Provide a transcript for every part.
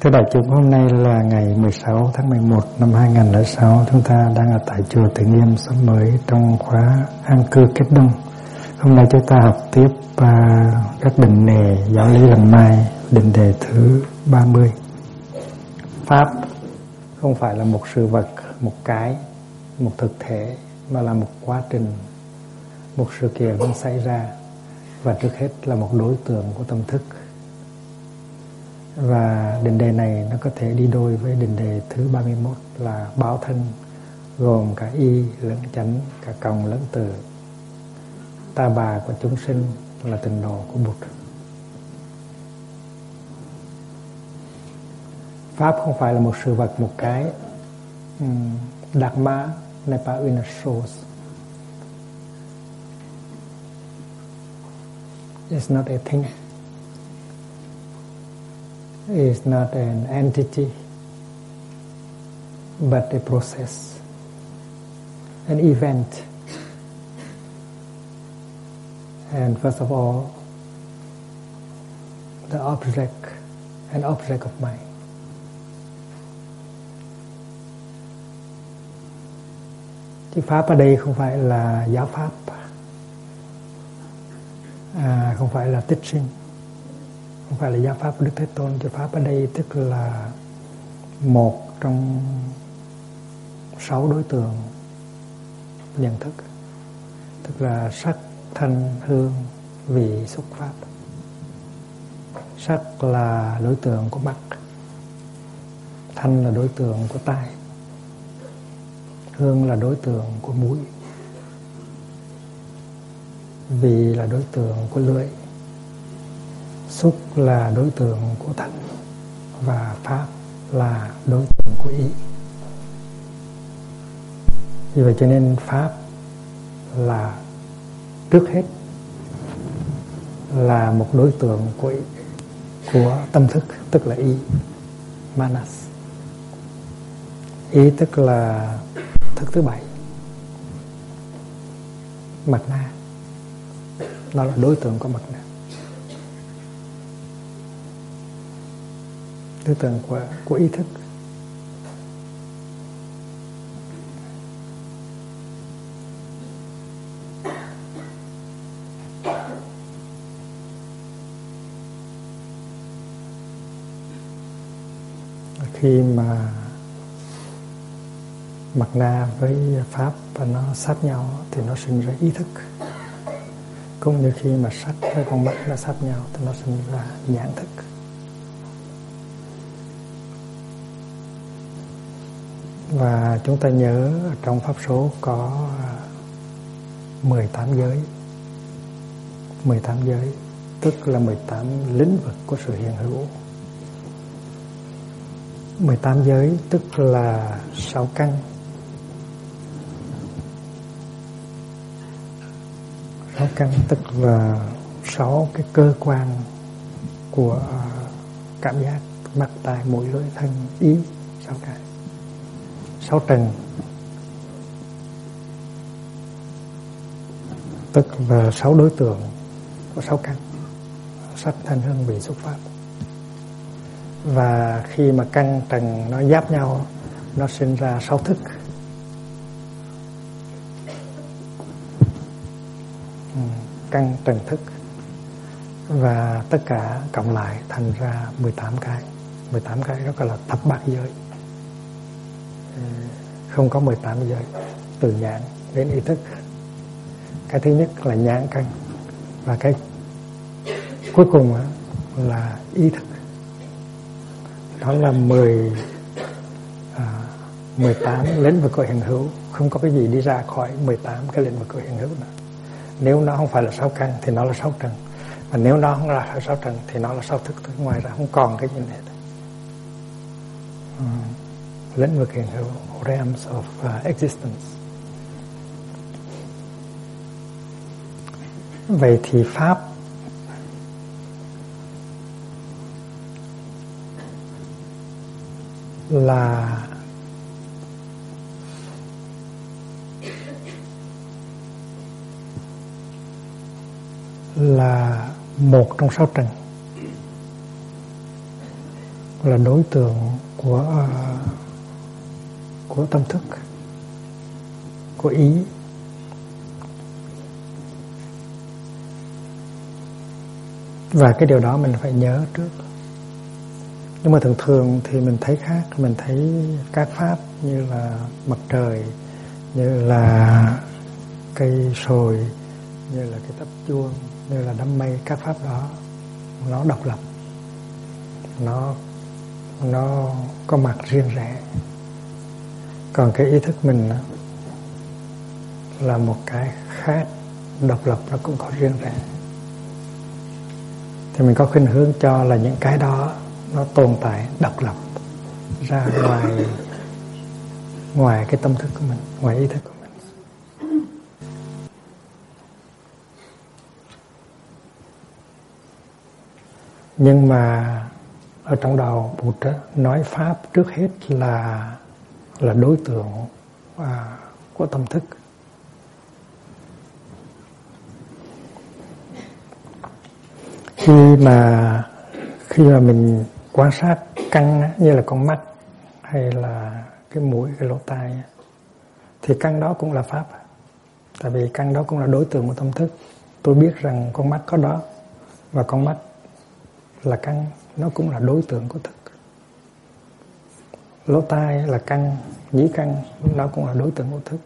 Thưa đại chúng, hôm nay là ngày 16 tháng 11 năm 2006. Chúng ta đang ở tại chùa Từ Nghiêm xóm mới trong khóa an cư kết đông. Hôm nay chúng ta học tiếp các định đề giáo lý lần mai, định đề thứ 30. Pháp không phải là một sự vật, một cái, một thực thể, mà là một quá trình, một sự kiện đang xảy ra, và trước hết là một đối tượng của tâm thức. Và định đề này nó có thể đi đôi với định đề thứ 31 là báo thân, gồm cả y lẫn chánh, cả cộng lẫn từ, ta bà của chúng sinh là tịnh độ của Bụt. Pháp không phải là một sự vật, một cái. Dharma n'est pas une chose. It's not a thing. Is not an entity, but a process, an event. And first of all, the object, an object of mind. Chữ Pháp ở đây không phải là giáo Pháp, không phải là tích sinh, không phải là giáo pháp của Đức Thế Tôn. Chữ Pháp ở đây tức là một trong 6 đối tượng nhận thức, tức là sắc, thanh, hương, vị, xúc, pháp. Sắc là đối tượng của mắt, thanh là đối tượng của tai, hương là đối tượng của mũi, vị là đối tượng của lưỡi, xúc là đối tượng của thân, và pháp là đối tượng của ý. Vì vậy cho nên pháp là trước hết là một đối tượng của tâm thức, tức là ý, manas. Ý tức là thức thứ 7, mặt na. Nó là đối tượng của mặt na, đối tượng của ý thức. Khi mà mặt na với pháp và nó sát nhau thì nó sinh ra ý thức, cũng như khi mà sắc với con mắt nó sát nhau thì nó sinh ra nhãn thức. Và chúng ta nhớ trong pháp số có 18 giới. 18 giới tức là 18 lĩnh vực của sự hiện hữu. 18 giới tức là 6 căn. 6 căn tức là 6 cái cơ quan của cảm giác, mắt, tai, mũi, lưỡi, thân, ý, 6 cái. 6 trần tức là 6 đối tượng của 6 căn: sắc, thanh, hương, vị, xúc, pháp. Và khi mà căn trần nó giáp nhau, nó sinh ra 6 thức. Căn trần thức. Và tất cả cộng lại thành ra 18 cái. 18 cái đó gọi là thập bát giới. Không có 18 giới. Từ nhãn đến ý thức. Cái thứ nhất là nhãn căn, và cái cuối cùng là ý thức. Đó là 18 lĩnh vực của hiện hữu. Không có cái gì đi ra khỏi 18 cái lĩnh vực của hiện hữu nữa. Nếu nó không phải là 6 căn thì nó là 6 trần. Và nếu nó không là 6 trần thì nó là 6 thức. Ngoài ra không còn cái gì nữa. Lĩnh vực hiện hữu, realms of existence. Vậy thì pháp là một trong 6 trần. là đối tượng của tâm thức, của ý. Và cái điều đó mình phải nhớ trước. Nhưng mà thường thường thì mình thấy khác. Mình thấy các pháp như là mặt trời, như là cây sồi, như là cái tắp chuông, như là đám mây, các pháp đó nó độc lập, nó có mặt riêng rẽ. Còn cái ý thức mình là một cái khác, độc lập, nó cũng có riêng rẽ. Thì mình có khuynh hướng cho là những cái đó nó tồn tại độc lập ra ngoài cái tâm thức của mình, ngoài ý thức của mình. Nhưng mà ở trong đạo Bụt nói pháp trước hết là đối tượng của tâm thức. Khi mà mình quan sát căn như là con mắt hay là cái mũi, cái lỗ tai, thì căn đó cũng là pháp. Tại vì căn đó cũng là đối tượng của tâm thức. Tôi biết rằng con mắt có đó, và con mắt là căn, nó cũng là đối tượng của thức. Lỗ tai là căn, nhĩ căn, nó cũng là đối tượng của thức.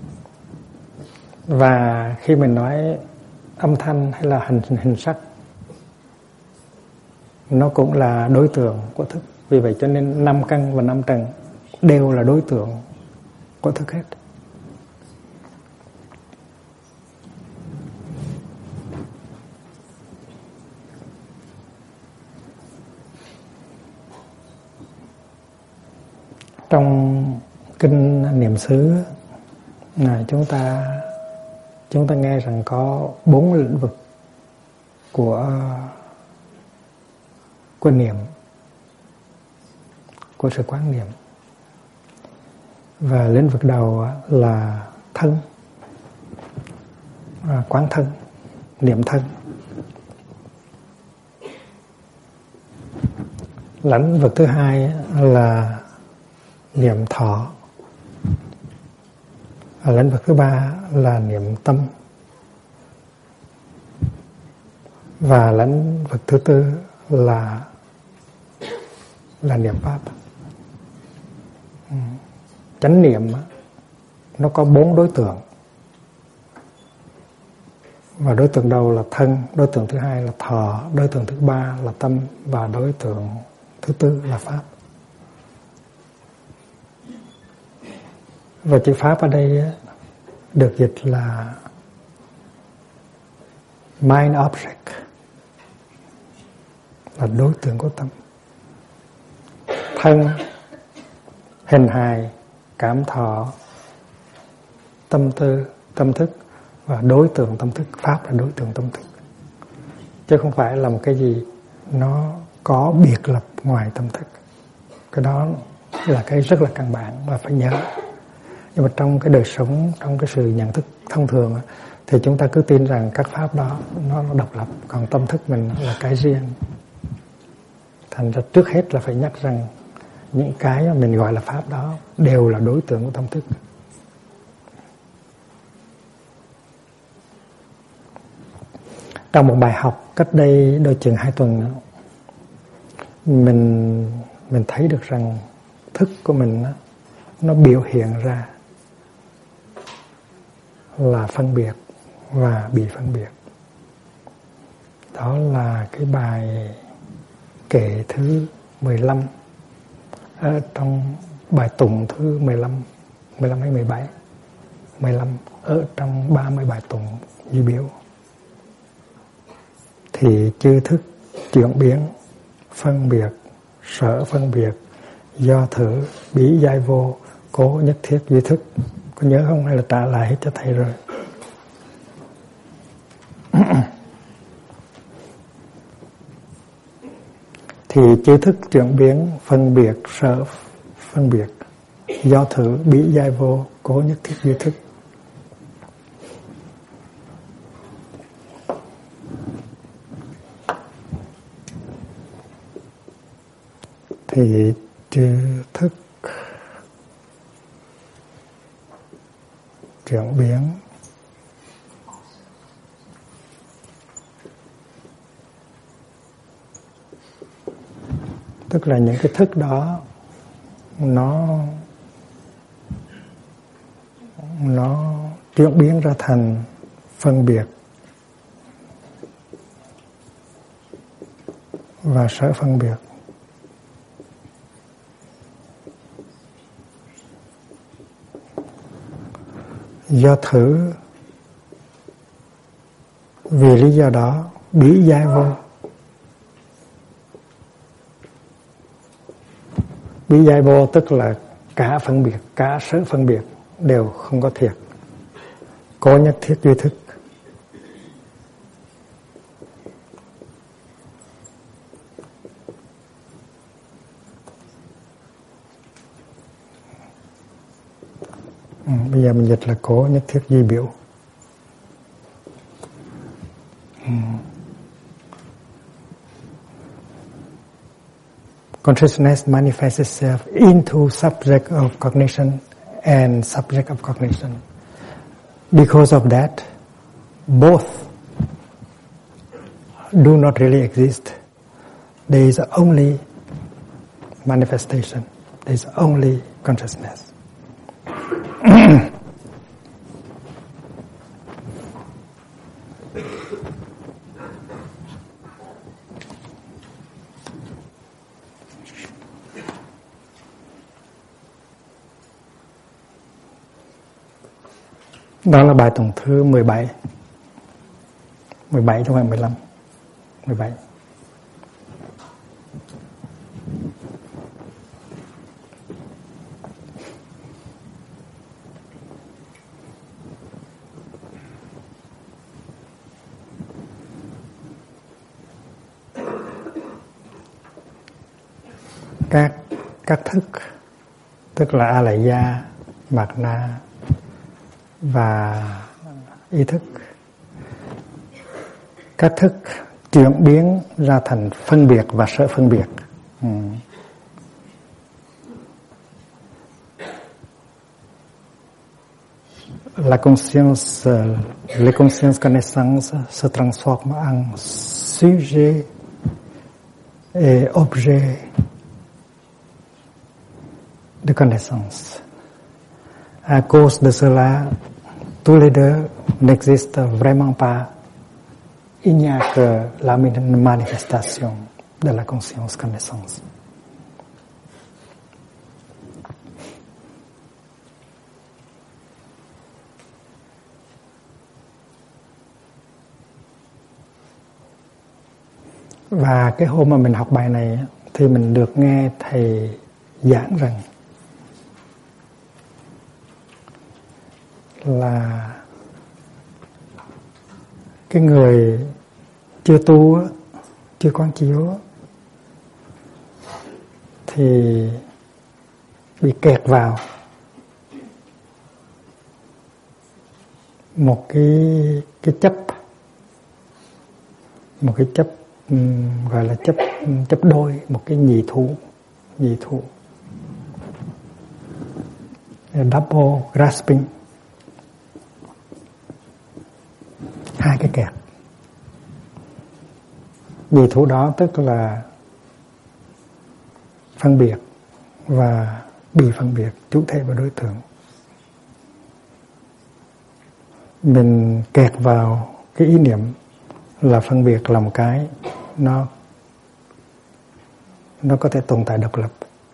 Và khi mình nói âm thanh hay là hình sắc, nó cũng là đối tượng của thức. Vì vậy cho nên 5 căn và 5 trần đều là đối tượng của thức hết. Trong kinh Niệm xứ này chúng ta nghe rằng có 4 lĩnh vực của niệm, của sự quán niệm. Và lĩnh vực đầu là thân, quán thân, niệm thân. Lĩnh vực thứ hai là niệm thọ. Lĩnh vực thứ ba là niệm tâm. Và lĩnh vực thứ tư là niệm pháp. Chánh niệm nó có 4 đối tượng. Và đối tượng đầu là thân, đối tượng thứ hai là thọ, đối tượng thứ ba là tâm, và đối tượng thứ tư là pháp. Và chữ pháp ở đây được dịch là mind object, là đối tượng của tâm. Thân, hình hài, cảm thọ, tâm tư, tâm thức, và đối tượng tâm thức. Pháp là đối tượng tâm thức, chứ không phải là một cái gì nó có biệt lập ngoài tâm thức. Cái đó là cái rất là căn bản và phải nhớ. Nhưng mà trong cái đời sống, trong cái sự nhận thức thông thường thì chúng ta cứ tin rằng các pháp đó nó độc lập, còn tâm thức mình là cái riêng. Thành ra trước hết là phải nhắc rằng những cái mà mình gọi là pháp đó đều là đối tượng của tâm thức. Trong một bài học cách đây đôi chừng 2 tuần nữa, mình thấy được rằng thức của mình nó biểu hiện ra là phân biệt và bị phân biệt. Đó là cái bài kệ thứ 15 ở trong bài tụng thứ 15 hay 17, 15 ở trong 30 bài tụng duy biểu. Thì chư thức chuyển biến, phân biệt, sở phân biệt, do thử, bí giai vô, cố nhất thiết duy thức. Có nhớ không hay là trả lại hết cho thầy rồi? Thì chư thức chuyển biến, phân biệt, sở phân biệt, do thử, bí giai vô, cố nhất thiết duy thức. thì chư thức chuyển biến tức là những cái thức đó nó chuyển biến ra thành phân biệt và sở phân biệt. Do thử vì lý do đó bí giải vô. Bí giải vô tức là cả phân biệt, cả sở phân biệt đều không có thiệt, có nhất thiết duy thức. Bây giờ mình dịch là có nhất thiết duy biểu. Consciousness manifests itself into subject of cognition and subject of cognition. Because of that, both do not really exist. There is only manifestation. There is only consciousness. Đó là bài tổng thứ 17. 17 chứ không phải 15. 17. Các thức tức là a lại gia, mạt na và ý thức, các thức chuyển biến ra thành phân biệt và sở phân biệt. La conscience, les consciences connaissances se transforment en sujet et objet de connaissance. À cause de cela, tous les deux n'existent vraiment pas. Il n'y a que la manifestation de la conscience connaissance. Và cái hôm mà mình học bài này thì mình được nghe thầy giảng rằng là cái người chưa tu, chưa quán chiếu thì bị kẹt vào một cái chấp, một cái chấp gọi là chấp đôi, một cái nhị thủ, double grasping, hai cái kẹt. Nhị thủ đó tức là phân biệt và bị phân biệt, chủ thể và đối tượng. Mình kẹt vào cái ý niệm là phân biệt là một cái nó có thể tồn tại độc lập,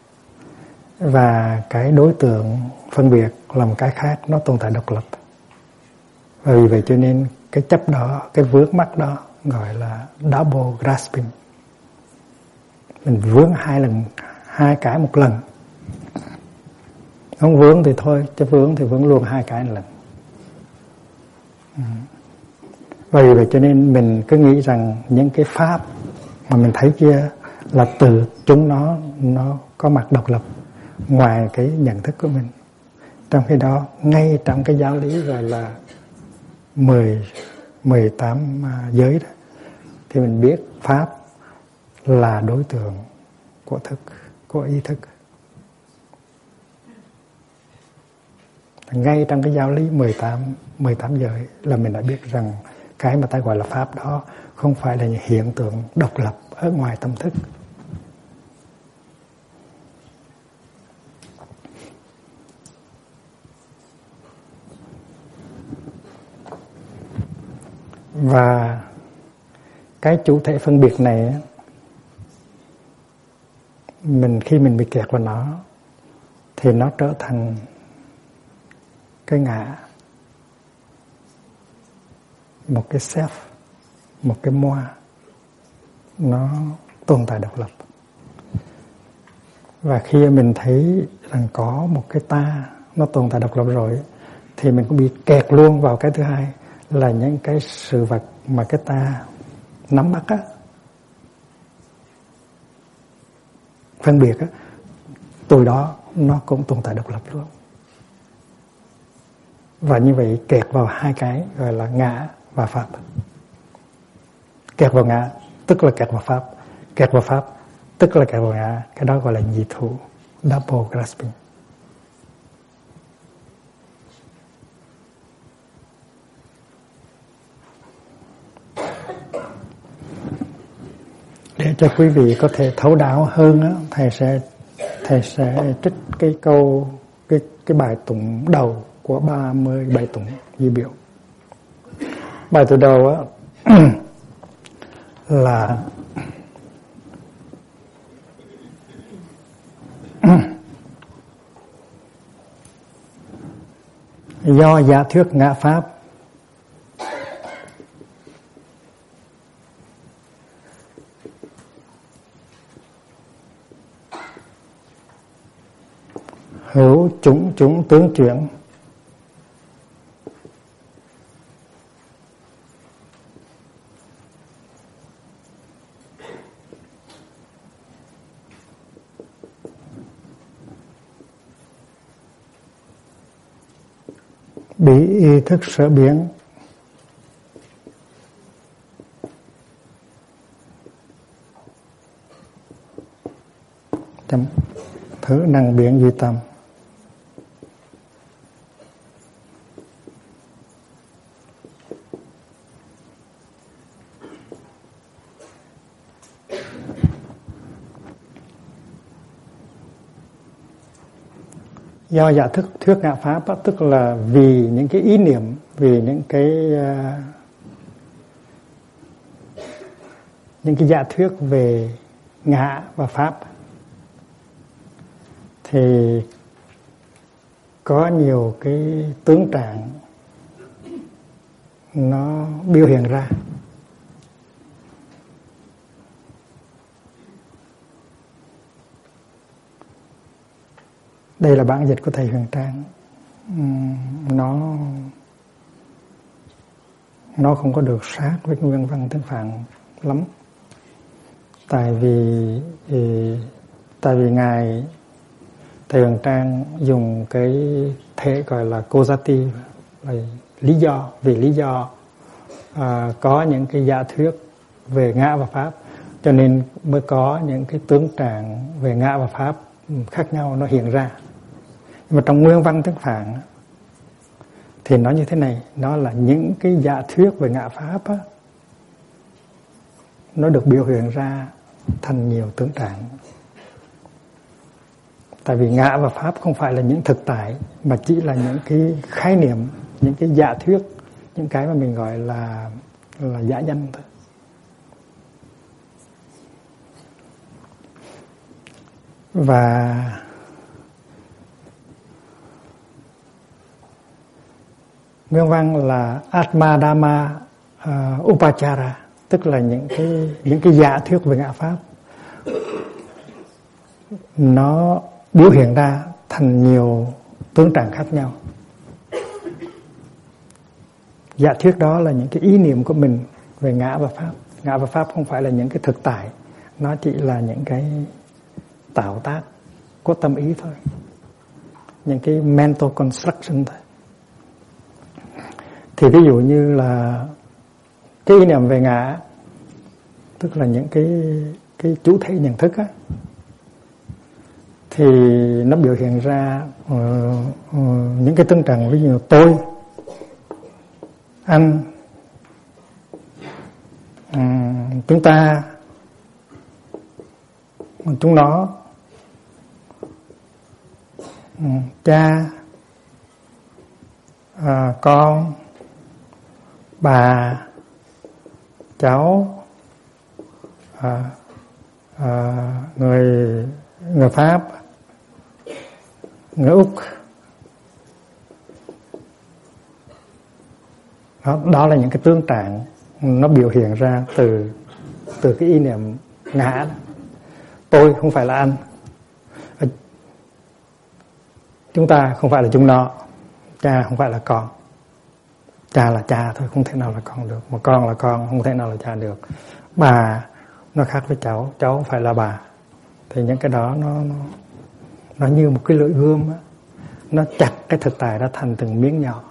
và cái đối tượng phân biệt là một cái khác, nó tồn tại độc lập. Và vì vậy cho nên cái chấp đó, cái vướng mắc đó gọi là double grasping. Mình vướng hai cái một lần. Không vướng thì thôi, chứ vướng thì vướng luôn hai cái một lần. Và vì vậy cho nên mình cứ nghĩ rằng những cái pháp mà mình thấy kia là từ chúng nó có mặt độc lập ngoài cái nhận thức của mình. Trong khi đó, ngay trong cái giáo lý gọi là 18 giới đó, thì mình biết pháp là đối tượng của thức, của ý thức. Ngay trong cái giáo lý 18 giờ ấy, là mình đã biết rằng cái mà ta gọi là pháp đó không phải là những hiện tượng độc lập ở ngoài tâm thức. Và cái chủ thể phân biệt này, khi mình bị kẹt vào nó thì nó trở thành cái ngã, một cái self, một cái moi, nó tồn tại độc lập. Và khi mình thấy rằng có một cái ta nó tồn tại độc lập rồi thì mình cũng bị kẹt luôn vào cái thứ hai, là những cái sự vật mà cái ta nắm bắt á, phân biệt á, từ đó nó cũng tồn tại độc lập luôn. Và như vậy kẹt vào hai cái gọi là ngã và pháp. Kẹt vào ngã tức là kẹt vào pháp, kẹt vào pháp tức là kẹt vào ngã. Cái đó gọi là nhị thủ, double grasping. Để cho quý vị có thể thấu đáo hơn á, thầy sẽ trích cái câu cái bài tụng đầu của 30 bài tụng di biểu. Bài tụng đầu á là do giả thuyết ngã pháp hữu chúng tướng chuyển, bị ý thức sở biến, thử năng biến duy tâm. Do giả thuyết ngã pháp đó, tức là vì những cái ý niệm, vì những cái giả thuyết về ngã và pháp thì có nhiều cái tướng trạng nó biểu hiện ra. Đây là bản dịch của thầy Huyền Trang. Nó không có được sát với nguyên văn tiếng Phạn lắm. Tại vì ngài thầy Huyền Trang dùng cái thể gọi là causative, là lý do có những cái giả thuyết về ngã và pháp, cho nên mới có những cái tướng trạng về ngã và pháp khác nhau nó hiện ra. Nhưng mà trong nguyên văn tiếng Phạn thì nó như thế này, nó là những cái giả thuyết về ngã pháp á, nó được biểu hiện ra thành nhiều tướng trạng. Tại vì ngã và pháp không phải là những thực tại, mà chỉ là những cái khái niệm, những cái giả thuyết, những cái mà mình gọi là giả danh thôi. Và nguyên văn là Atma Dhamma Upachara, tức là những cái giả thuyết về ngã pháp nó biểu hiện ra thành nhiều tướng trạng khác nhau. Giả thuyết đó là những cái ý niệm của mình về ngã và pháp. Ngã và pháp không phải là những cái thực tại, nó chỉ là những cái tạo tác của tâm ý thôi, những cái mental construction thôi. Thì ví dụ như là cái ý niệm về ngã, tức là những cái chủ thể nhận thức á, thì nó biểu hiện ra những cái tương trạng, ví dụ tôi, anh, chúng ta, chúng nó, cha, con, bà, cháu, người Pháp, người Úc. Đó là những cái tương trạng nó biểu hiện ra từ cái ý niệm ngã đó. Tôi không phải là anh, chúng ta không phải là chúng nó, cha không phải là con. Cha là cha thôi, không thể nào là con được, mà con là con, không thể nào là cha được. Bà nó khác với cháu không phải là bà. Thì những cái đó nó như một cái lưỡi gươm á, nó chặt cái thực tại đó thành từng miếng nhỏ.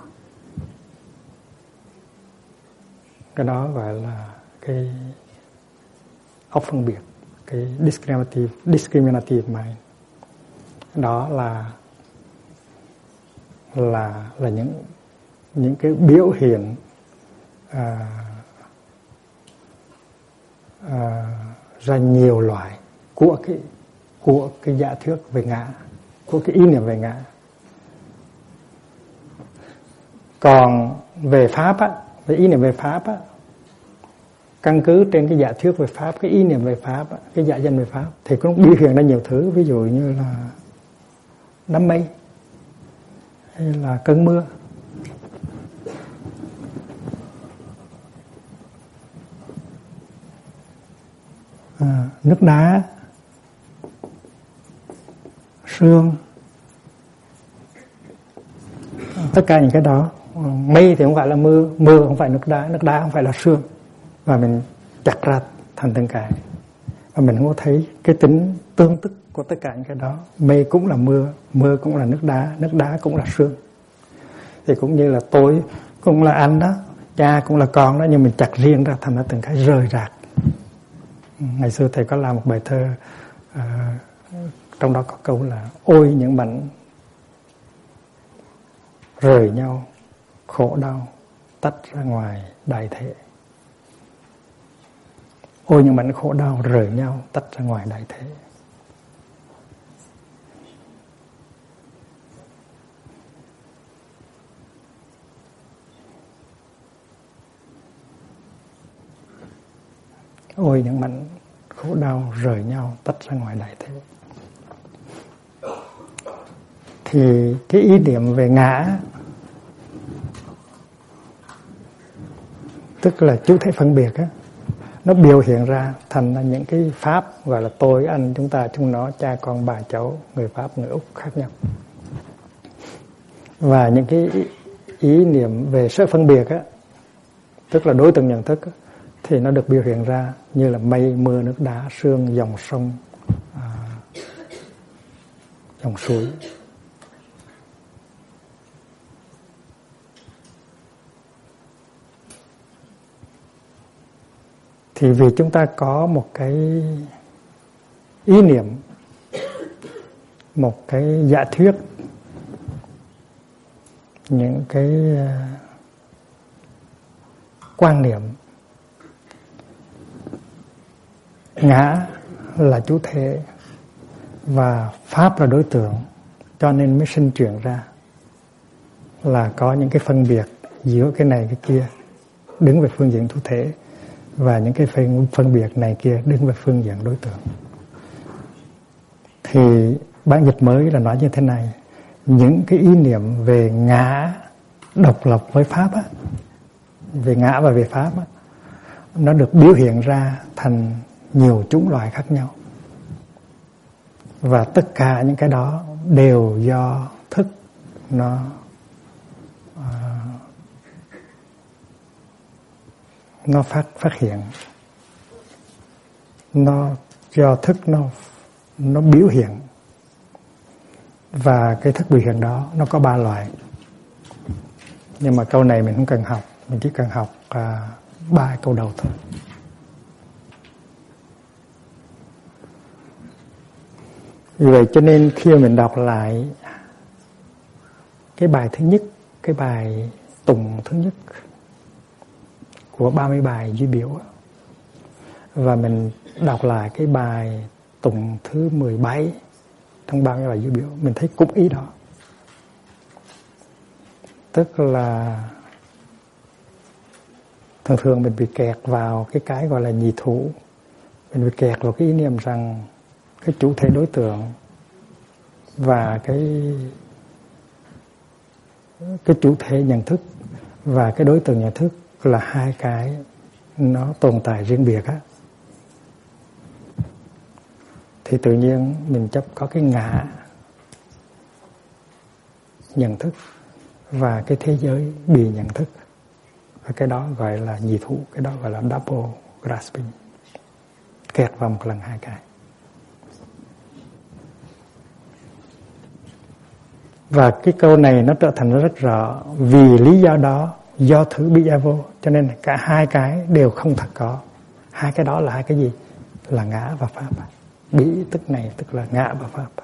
Cái đó gọi là cái óc phân biệt, cái discriminative mind. Đó là những cái biểu hiện ra nhiều loại của cái giả thuyết về ngã, của cái ý niệm về ngã. Còn về Pháp á, về ý niệm về Pháp á, căn cứ trên cái giả thuyết về Pháp, cái ý niệm về Pháp á, cái giả danh về Pháp, thì cũng biểu hiện ra nhiều thứ. Ví dụ như là đám mây, hay là cơn mưa, nước đá, sương, tất cả những cái đó. Mây thì không phải là mưa, mưa không phải nước đá không phải là sương, và mình chặt ra thành từng cái, và mình không có thấy cái tính tương tức của tất cả những cái đó. Mây cũng là mưa, mưa cũng là nước đá cũng là sương. Thì cũng như là tôi cũng là anh đó, cha cũng là con đó, nhưng mình chặt riêng ra thành ra từng cái rời rạc. Ngày xưa thầy có làm một bài thơ, trong đó có câu là: ôi những mảnh rời nhau, khổ đau tách ra ngoài đại thể. Ôi những mảnh khổ đau rời nhau tách ra ngoài đại thể. Ôi những mảnh khổ đau rời nhau tách ra ngoài đại thế. Thì cái ý niệm về ngã, tức là chủ thể phân biệt á, nó biểu hiện ra thành những cái pháp gọi là tôi, anh, chúng ta, chúng nó, cha, con, bà, cháu, người Pháp, người Úc khác nhau. Và những cái ý niệm về sự phân biệt á, tức là đối tượng nhận thức á, thì nó được biểu hiện ra như là mây, mưa, nước đá, sương, dòng sông, dòng suối. Thì vì chúng ta có một cái ý niệm, một cái giả thuyết, những cái quan niệm ngã là chủ thể và Pháp là đối tượng, cho nên mới sinh chuyển ra là có những cái phân biệt giữa cái này cái kia đứng về phương diện chủ thể, và những cái phân biệt này kia đứng về phương diện đối tượng. Thì bản dịch mới là nói như thế này: những cái ý niệm về ngã độc lập với Pháp á, về ngã và về Pháp á, nó được biểu hiện ra thành nhiều chủng loại khác nhau. Và tất cả những cái đó đều do thức nó phát hiện, nó do thức nó biểu hiện. Và cái thức biểu hiện đó nó có 3 loại. Nhưng mà câu này mình không cần học, mình chỉ cần học 3 câu đầu thôi. Vì vậy cho nên khi mình đọc lại cái bài thứ nhất, cái bài tụng thứ nhất của 30 bài duy biểu, và mình đọc lại cái bài tụng thứ 17 trong 30 bài duy biểu, mình thấy cũng ý đó. Tức là thường thường mình bị kẹt vào cái gọi là nhị thủ. Mình bị kẹt vào cái ý niệm rằng cái chủ thể đối tượng và cái chủ thể nhận thức và cái đối tượng nhận thức là hai cái nó tồn tại riêng biệt á. Thì tự nhiên mình chấp có cái ngã nhận thức và cái thế giới bị nhận thức, và cái đó gọi là nhị thủ, cái đó gọi là double grasping, kẹt vào một lần hai cái. Và cái câu này nó trở thành rất rõ, vì lý do đó, do thứ bị a vô, cho nên cả hai cái đều không thật có. Hai cái đó là hai cái gì? Là ngã và pháp. Bị tức này tức là ngã và pháp.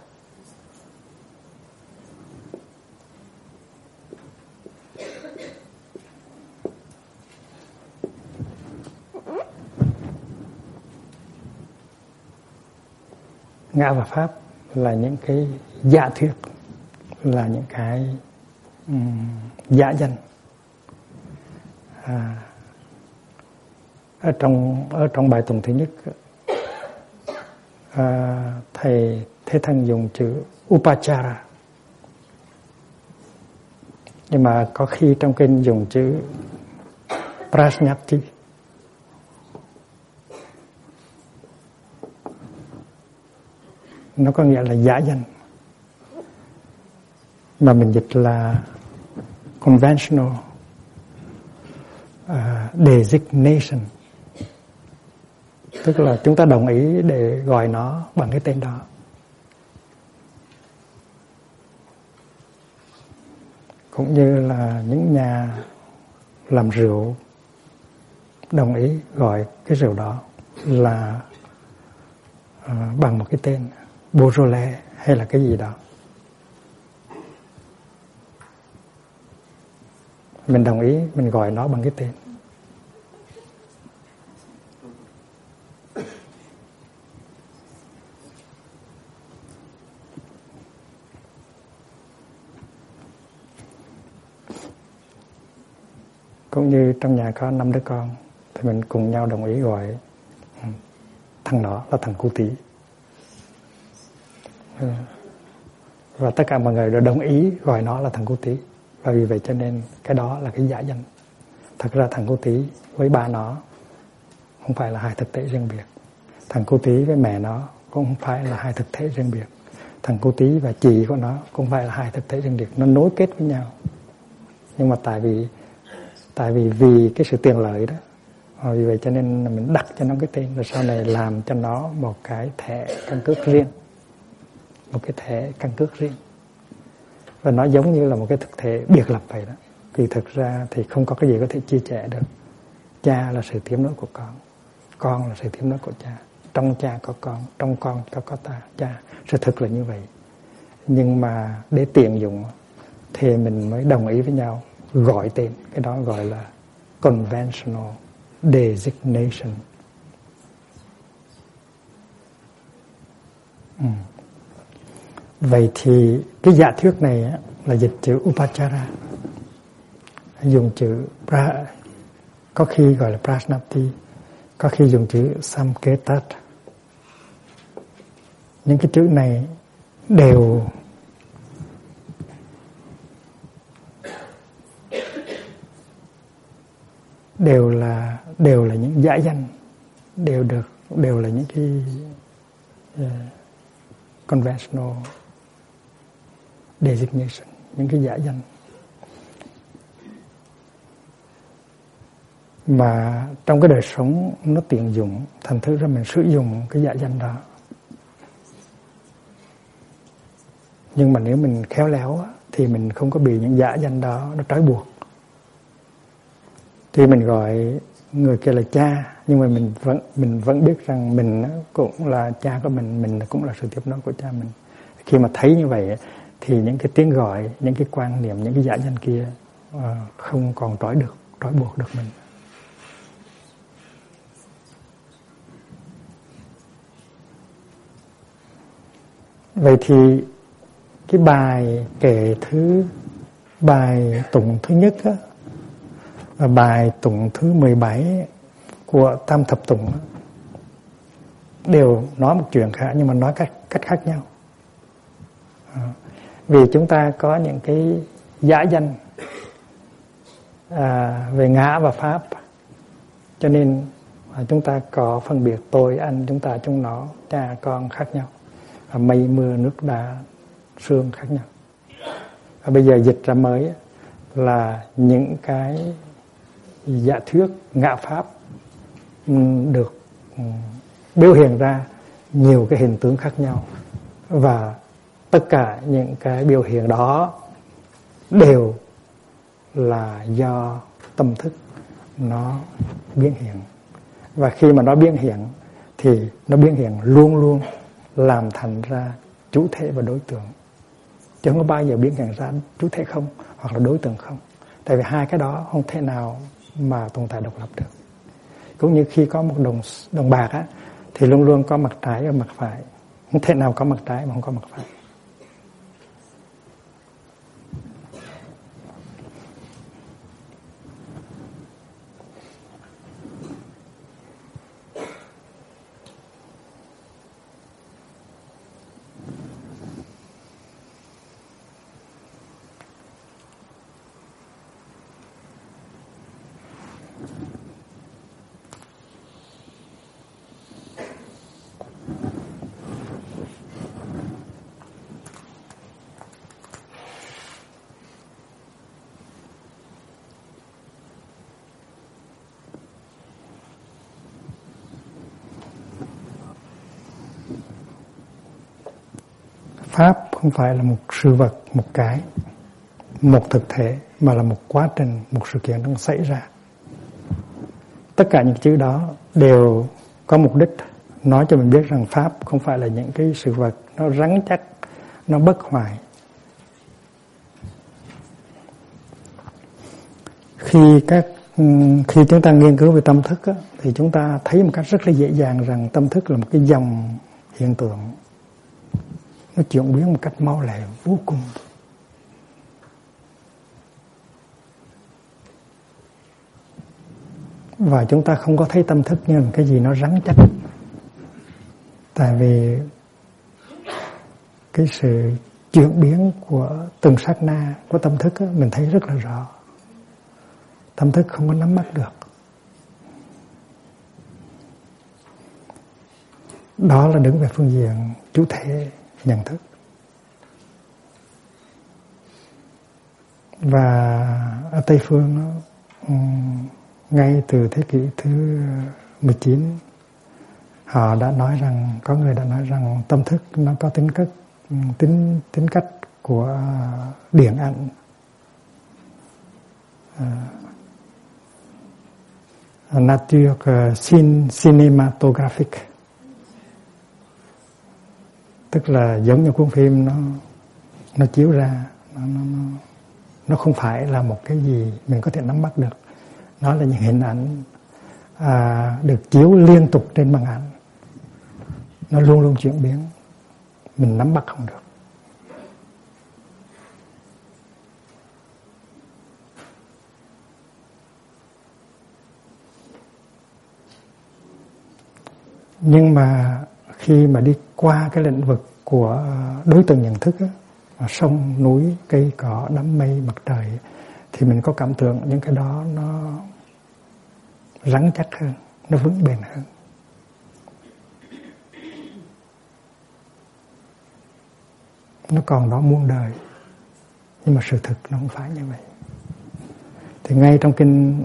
Ngã và pháp là những cái giả thuyết, là những cái giả danh. Ở trong bài tụng thứ nhất, thầy Thế Thân dùng chữ upachara, nhưng mà có khi trong kinh dùng chữ prajnapti. Nó có nghĩa là giả danh, mà mình dịch là conventional designation, tức là chúng ta đồng ý để gọi nó bằng cái tên đó. Cũng như là những nhà làm rượu đồng ý gọi cái rượu đó là bằng một cái tên Beaujolais hay là cái gì đó. Mình đồng ý, mình gọi nó bằng cái tên. Cũng như trong nhà có 5 đứa con thì mình cùng nhau đồng ý gọi thằng đó là thằng Cu Tí. Và tất cả mọi người đều đồng ý gọi nó là thằng Cu Tí. Và vì vậy cho nên cái đó là cái giả danh. Thật ra thằng Cu Tí với ba nó không phải là hai thực thể riêng biệt. Thằng Cu Tí với mẹ nó cũng không phải là hai thực thể riêng biệt. Thằng Cu Tí và chị của nó cũng không phải là hai thực thể riêng biệt. Nó nối kết với nhau. Nhưng mà tại vì cái sự tiện lợi đó, vì vậy cho nên mình đặt cho nó cái tên, rồi sau này làm cho nó một cái thẻ căn cước riêng, một cái thẻ căn cước riêng, và nó giống như là một cái thực thể biệt lập vậy đó. Vì thực ra thì không có cái gì có thể chia sẻ được. Cha là sự tiếp nối của con là sự tiếp nối của cha. Trong cha có con, trong con có ta, cha. Sự thực là như vậy. Nhưng mà để tiện dụng thì mình mới đồng ý với nhau gọi tên. Cái đó gọi là conventional designation. Vậy thì cái giả thuyết này là dịch chữ upachara, dùng chữ có khi gọi là prajnapti, có khi dùng chữ samketat. Những cái chữ này đều là những giả danh, đều là những cái conventional designation, những cái giả danh mà trong cái đời sống nó tiện dụng, thành thử ra mình sử dụng cái giả danh đó. Nhưng mà nếu mình khéo léo thì mình không có bị những giả danh đó nó trói buộc. Thì mình gọi người kia là cha, nhưng mà mình vẫn biết rằng mình cũng là cha của mình cũng là sự tiếp nối của cha mình. Khi mà thấy như vậy thì những cái tiếng gọi, những cái quan niệm, những cái giả danh kia không còn trói buộc được mình. Vậy thì cái bài tụng thứ nhất á, và bài tụng thứ 17 của Tam Thập Tụng đều nói một chuyện khác, nhưng mà nói cách khác nhau. Vì chúng ta có những cái giả danh về ngã và pháp, cho nên chúng ta có phân biệt tôi, anh, chúng ta, chúng nó, cha, con khác nhau, và mây, mưa, nước, đá, sương khác nhau. Và bây giờ dịch ra mới là những cái giả thuyết ngã pháp được biểu hiện ra nhiều cái hình tướng khác nhau, và tất cả những cái biểu hiện đó đều là do tâm thức nó biến hiện. Và khi mà nó biến hiện thì nó biến hiện luôn luôn làm thành ra chủ thể và đối tượng, chứ không có bao giờ biến hiện ra chủ thể không hoặc là đối tượng không. Tại vì hai cái đó không thể nào mà tồn tại độc lập được. Cũng như khi có một đồng bạc á, thì luôn luôn có mặt trái và mặt phải, không thể nào có mặt trái mà không có mặt phải. Pháp không phải là một sự vật, một thực thể, mà là một quá trình, một sự kiện đang xảy ra. Tất cả những chữ đó đều có mục đích nói cho mình biết rằng Pháp không phải là những cái sự vật nó rắn chắc, nó bất hoại. Khi chúng ta nghiên cứu về tâm thức á, thì chúng ta thấy một cách rất là dễ dàng rằng tâm thức là một cái dòng hiện tượng, nó chuyển biến một cách mau lẹ vô cùng. Và chúng ta không có thấy tâm thức như một cái gì nó rắn chắc. Tại vì cái sự chuyển biến của từng sát na của tâm thức á, mình thấy rất là rõ. Tâm thức không có nắm bắt được. Đó là đứng về phương diện chủ thể nhận thức. Và ở Tây Phương ngay từ thế kỷ thứ 19, họ đã nói rằng, có người đã nói rằng tâm thức nó có tính cách của điện ảnh, nature cinematographic, tức là giống như cuốn phim nó chiếu ra, nó không phải là một cái gì mình có thể nắm bắt được. Nó là những hình ảnh được chiếu liên tục trên màn ảnh, nó luôn luôn chuyển biến, mình nắm bắt không được. Nhưng mà khi mà đi qua cái lĩnh vực của đối tượng nhận thức á, sông, núi, cây, cỏ, đám mây, mặt trời, thì mình có cảm tưởng những cái đó nó rắn chắc hơn, nó vững bền hơn. Nó còn đó muôn đời, nhưng mà sự thực nó không phải như vậy. Thì ngay trong kinh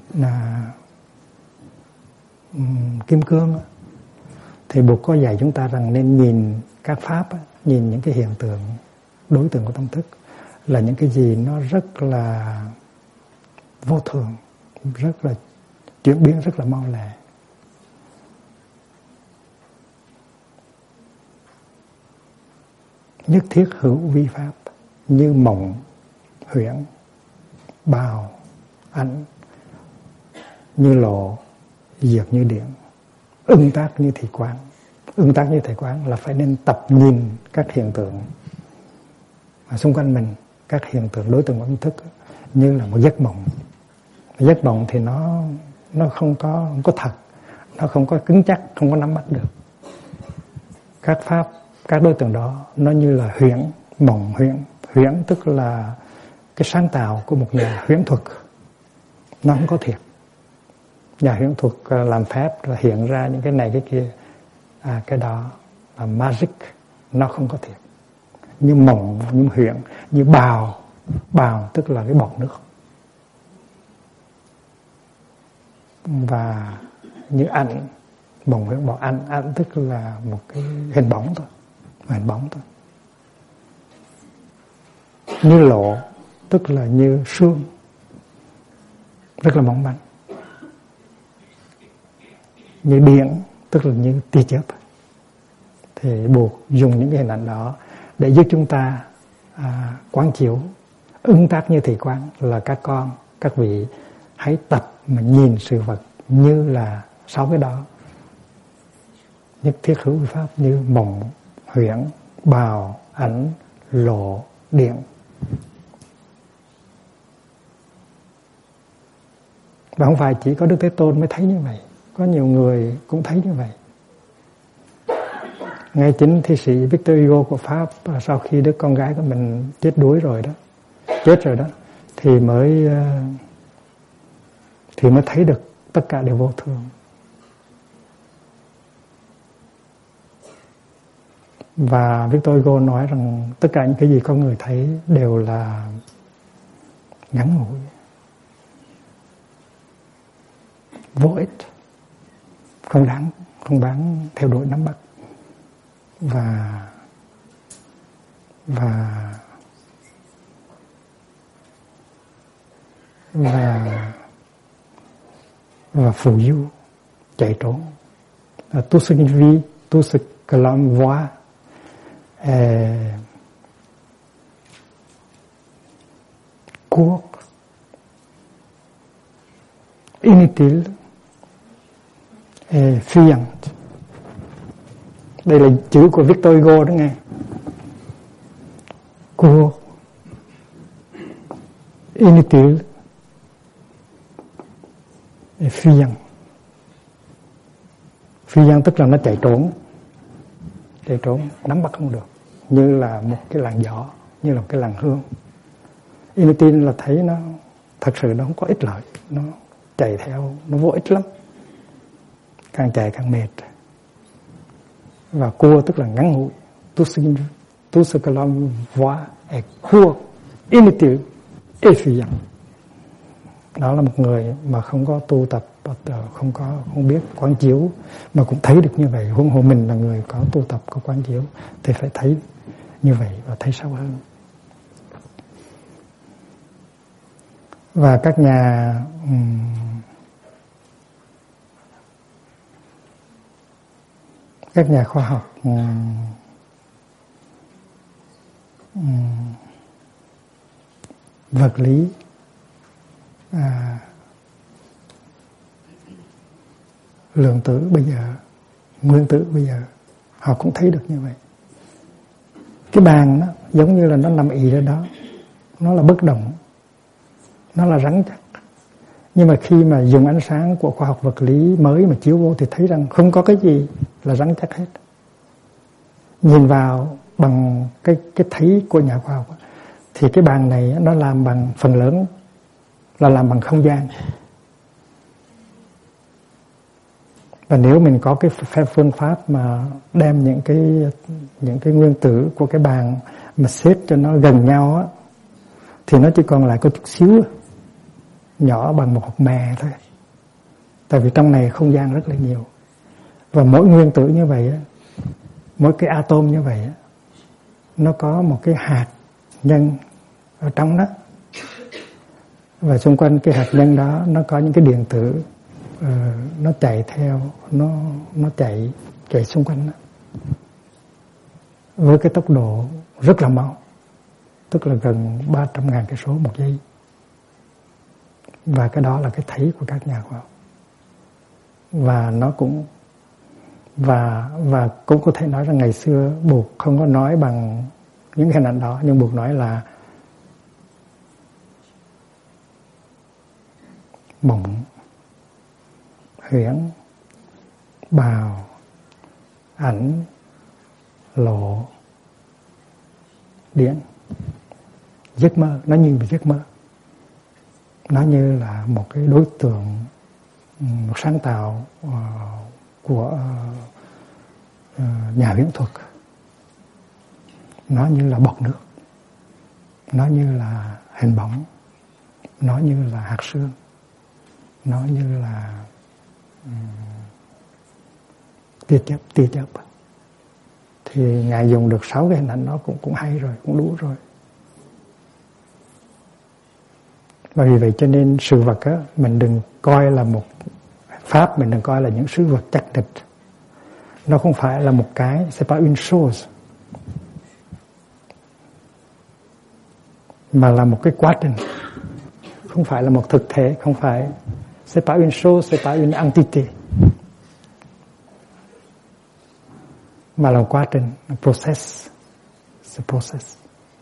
Kim Cương thì Bụt có dạy chúng ta rằng nên nhìn các pháp, nhìn những cái hiện tượng, đối tượng của tâm thức là những cái gì nó rất là vô thường, rất là chuyển biến rất là mau lẹ. Nhất thiết hữu vi pháp, như mộng huyễn, bào ảnh, như lộ diệt như điện, ưng tác như thị quán. Ưng tác như thị quán là phải nên tập nhìn các hiện tượng xung quanh mình, các hiện tượng đối tượng tâm thức như là một giấc mộng. Giấc mộng thì nó không có thật, nó không có cứng chắc, không có nắm bắt được. Các pháp, các đối tượng đó nó như là huyễn, mộng huyễn. Huyễn tức là cái sáng tạo của một nhà huyễn thuật, nó không có thiệt. Nhà huyễn thuật làm phép là hiện ra những cái này cái kia, cái đó là magic, nó không có thiệt. Như mộng, như huyễn, như bào tức là cái bọt nước, và như ảnh, mộng huyễn bọt, ảnh tức là một cái hình bóng thôi, hình bóng thôi. Như lộ tức là như sương, rất là mỏng manh. Như điện tức là như tia chớp. Thì buộc dùng những cái hình ảnh đó để giúp chúng ta quán chiếu. Ứng tác như thị quán là các vị hãy tập mà nhìn sự vật như là 6 cái đó. Nhất thiết hữu vi pháp, như mộng huyễn, bào ảnh, lộ điện. Và không phải chỉ có Đức Thế Tôn mới thấy như vậy, có nhiều người cũng thấy như vậy. Ngay chính thi sĩ Victor Hugo của Pháp, sau khi đứa con gái của mình chết rồi đó, thì mới thấy được tất cả đều vô thường. Và Victor Hugo nói rằng tất cả những cái gì con người thấy đều là ngắn ngủi, vô ích, không đáng theo đuổi nắm bắt. Và phù du, chạy trốn. Tout ce qu'il vit, tout ce que l'homme voit est court, inutile et fuyant. Đây là chữ của Victor Hugo đó nghe. Court, inutile et fuyant. Fuyant tức là nó chạy trốn, nắm bắt không được, như là một cái làn gió, như là một cái làn hương. Inutile là thấy nó thật sự nó không có ích lợi, nó chạy theo, nó vô ích lắm, càng chạy càng mệt. Và cua tức là ngắn ngủi. Tout ce que l'homme voit est court, inutile et fuyant. Đó là một người mà không có tu tập, không biết quán chiếu mà cũng thấy được như vậy. Huống hồ mình là người có tu tập, có quán chiếu thì phải thấy như vậy và thấy sâu hơn. Và các nhà khoa học vật lý lượng tử bây giờ, nguyên tử bây giờ, họ cũng thấy được như vậy. Cái bàn nó giống như là nó nằm ì ra đó, nó là bất động, nó là rắn chắc. Nhưng mà khi mà dùng ánh sáng của khoa học vật lý mới mà chiếu vô thì thấy rằng không có cái gì là rắn chắc hết. Nhìn vào bằng cái thấy của nhà khoa học thì cái bàn này nó làm bằng, phần lớn là làm bằng không gian. Và nếu mình có cái phương pháp mà đem những cái nguyên tử của cái bàn mà xếp cho nó gần nhau á, thì nó chỉ còn lại có chút xíu, nhỏ bằng một hột mè thôi. Tại vì trong này không gian rất là nhiều. Và mỗi nguyên tử như vậy á, mỗi cái atom như vậy á, nó có một cái hạt nhân ở trong đó. Và xung quanh cái hạt nhân đó nó có những cái điện tử nó chạy theo, nó chạy xung quanh đó, với cái tốc độ rất là mau, tức là gần 300.000 cây số một giây. Và cái đó là cái thấy của các nhà khoa học. Và nó cũng và cũng có thể nói rằng ngày xưa Bụt không có nói bằng những hình ảnh đó, nhưng Bụt nói là mộng, huyễn, bào, ảnh, lộ, điển, giấc mơ. Nó như một giấc mơ, nó như là một cái đối tượng, một sáng tạo của nhà huyễn thuật. Nó như là bọt nước, nó như là hình bóng, nó như là hạt sương, nó như là tia chớp. Thì Ngài dùng được 6 cái hình ảnh đó cũng hay rồi, cũng đủ rồi. Và vì vậy cho nên sự vật á, mình đừng coi là một pháp, mình đừng coi là những sự vật chắc địch. Nó không phải là một cái, c'est pas une chose, mà là một cái quá trình. Không phải là một thực thể, không phải, c'est pas une chose, c'est pas une entité, mà là một quá trình, một process, c'est process.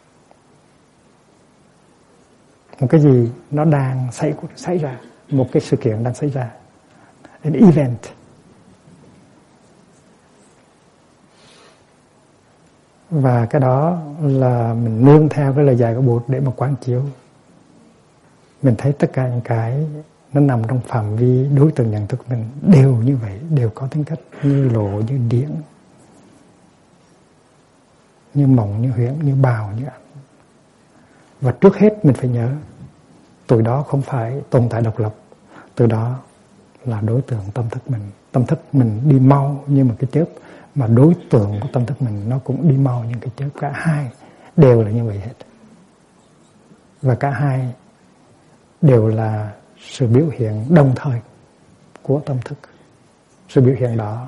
Một cái gì nó đang xảy ra, một cái sự kiện đang xảy ra, an event. Và cái đó là mình nương theo cái lời dạy của Bụt để mà quán chiếu. Mình thấy tất cả những cái nó nằm trong phạm vi đối tượng nhận thức mình đều như vậy, đều có tính cách như lộ, như điển, như mộng, như huyễn, như bào, như ảnh. Và trước hết mình phải nhớ, từ đó không phải tồn tại độc lập, từ đó là đối tượng tâm thức mình. Tâm thức mình đi mau như một cái chớp, mà đối tượng của tâm thức mình nó cũng đi mau như cái chớp. Cả hai đều là như vậy hết. Và cả hai đều là sự biểu hiện đồng thời của tâm thức. Sự biểu hiện đó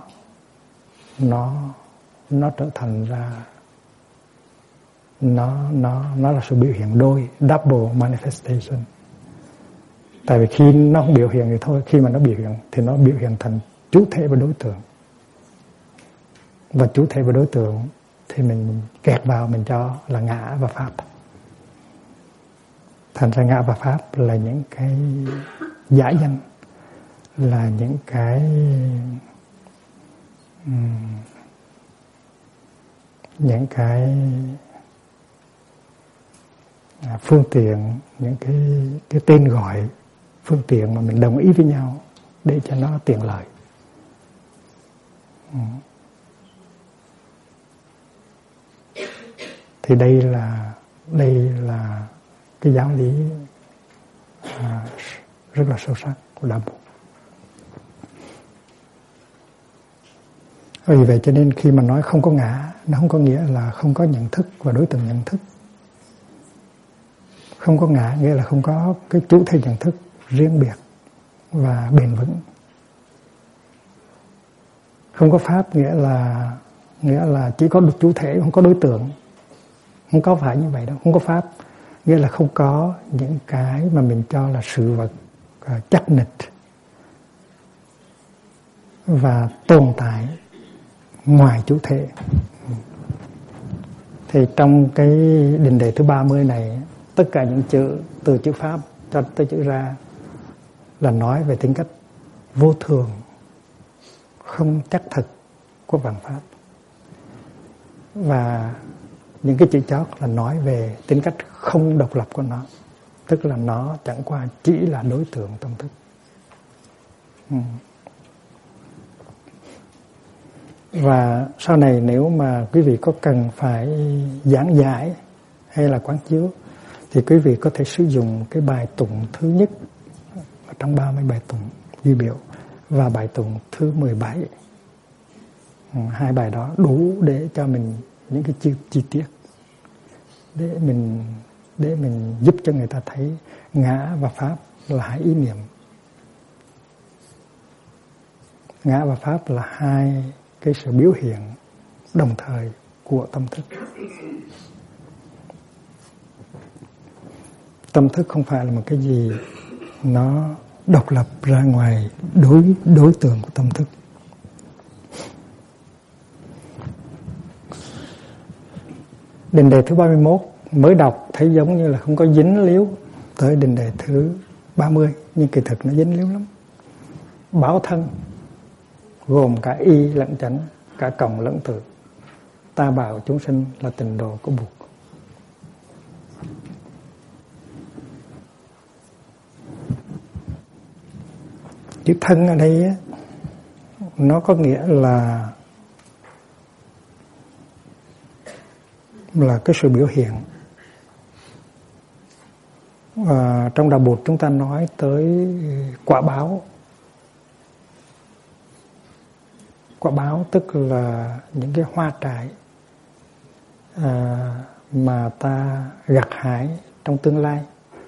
nó trở thành ra, nó là sự biểu hiện đôi, double manifestation. Tại vì khi nó không biểu hiện thì thôi, khi mà nó biểu hiện thì nó biểu hiện thành chủ thể và đối tượng. Và chủ thể và đối tượng thì mình kẹt vào, mình cho là ngã và pháp. Thành ra ngã và pháp là những cái giả danh, là những cái phương tiện, những cái tên gọi phương tiện mà mình đồng ý với nhau để cho nó tiện lợi. Thì đây là cái giáo lý rất là sâu sắc của Đạo Bụt. Vì vậy cho nên khi mà nói không có ngã, nó không có nghĩa là không có nhận thức và đối tượng nhận thức. Không có ngã nghĩa là không có cái chủ thể nhận thức riêng biệt và bền vững. Không có pháp nghĩa là chỉ có được chủ thể, không có đối tượng. Không có phải như vậy đâu. Không có pháp nghĩa là không có những cái mà mình cho là sự vật chắc nịch và tồn tại ngoài chủ thể. Thì trong cái định đề thứ 30 này, tất cả những chữ, từ chữ pháp cho tới chữ ra, là nói về tính cách vô thường, không chắc thực của vạn pháp. Và những cái chữ chót là nói về tính cách không độc lập của nó, tức là nó chẳng qua chỉ là đối tượng tâm thức. Và sau này nếu mà quý vị có cần phải giảng giải hay là quán chiếu thì quý vị có thể sử dụng cái bài tụng thứ nhất trong 30 bài tụng ghi biểu và bài tụng thứ 17. Hai bài đó đủ để cho mình những cái chi tiết để mình giúp cho người ta thấy ngã và pháp là hai ý niệm. Ngã và pháp là hai cái sự biểu hiện đồng thời của tâm thức. Tâm thức không phải là một cái gì nó độc lập ra ngoài đối tượng của tâm thức. Định đề thứ 31 mới đọc thấy giống như là không có dính líu tới định đề thứ 30, nhưng kỳ thực nó dính líu lắm. Báo thân gồm cả y lẫn chánh, cả cộng lẫn tử. Ta bảo chúng sinh là tịnh độ của Bụt. Chữ thân ở đây á, nó có nghĩa là cái sự biểu hiện. Trong Đạo Bụt chúng ta nói tới quả báo. Quả báo tức là những cái hoa trái mà ta gặt hái trong tương lai.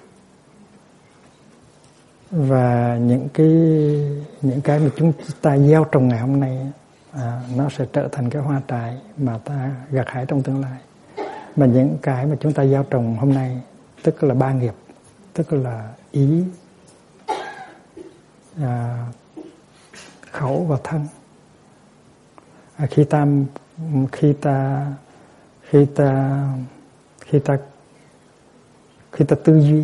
Và những cái mà chúng ta gieo trồng ngày hôm nay nó sẽ trở thành cái hoa trái mà ta gặt hái trong tương lai. Mà những cái mà chúng ta gieo trồng hôm nay tức là ba nghiệp, tức là ý, khẩu và thân. Khi ta tư duy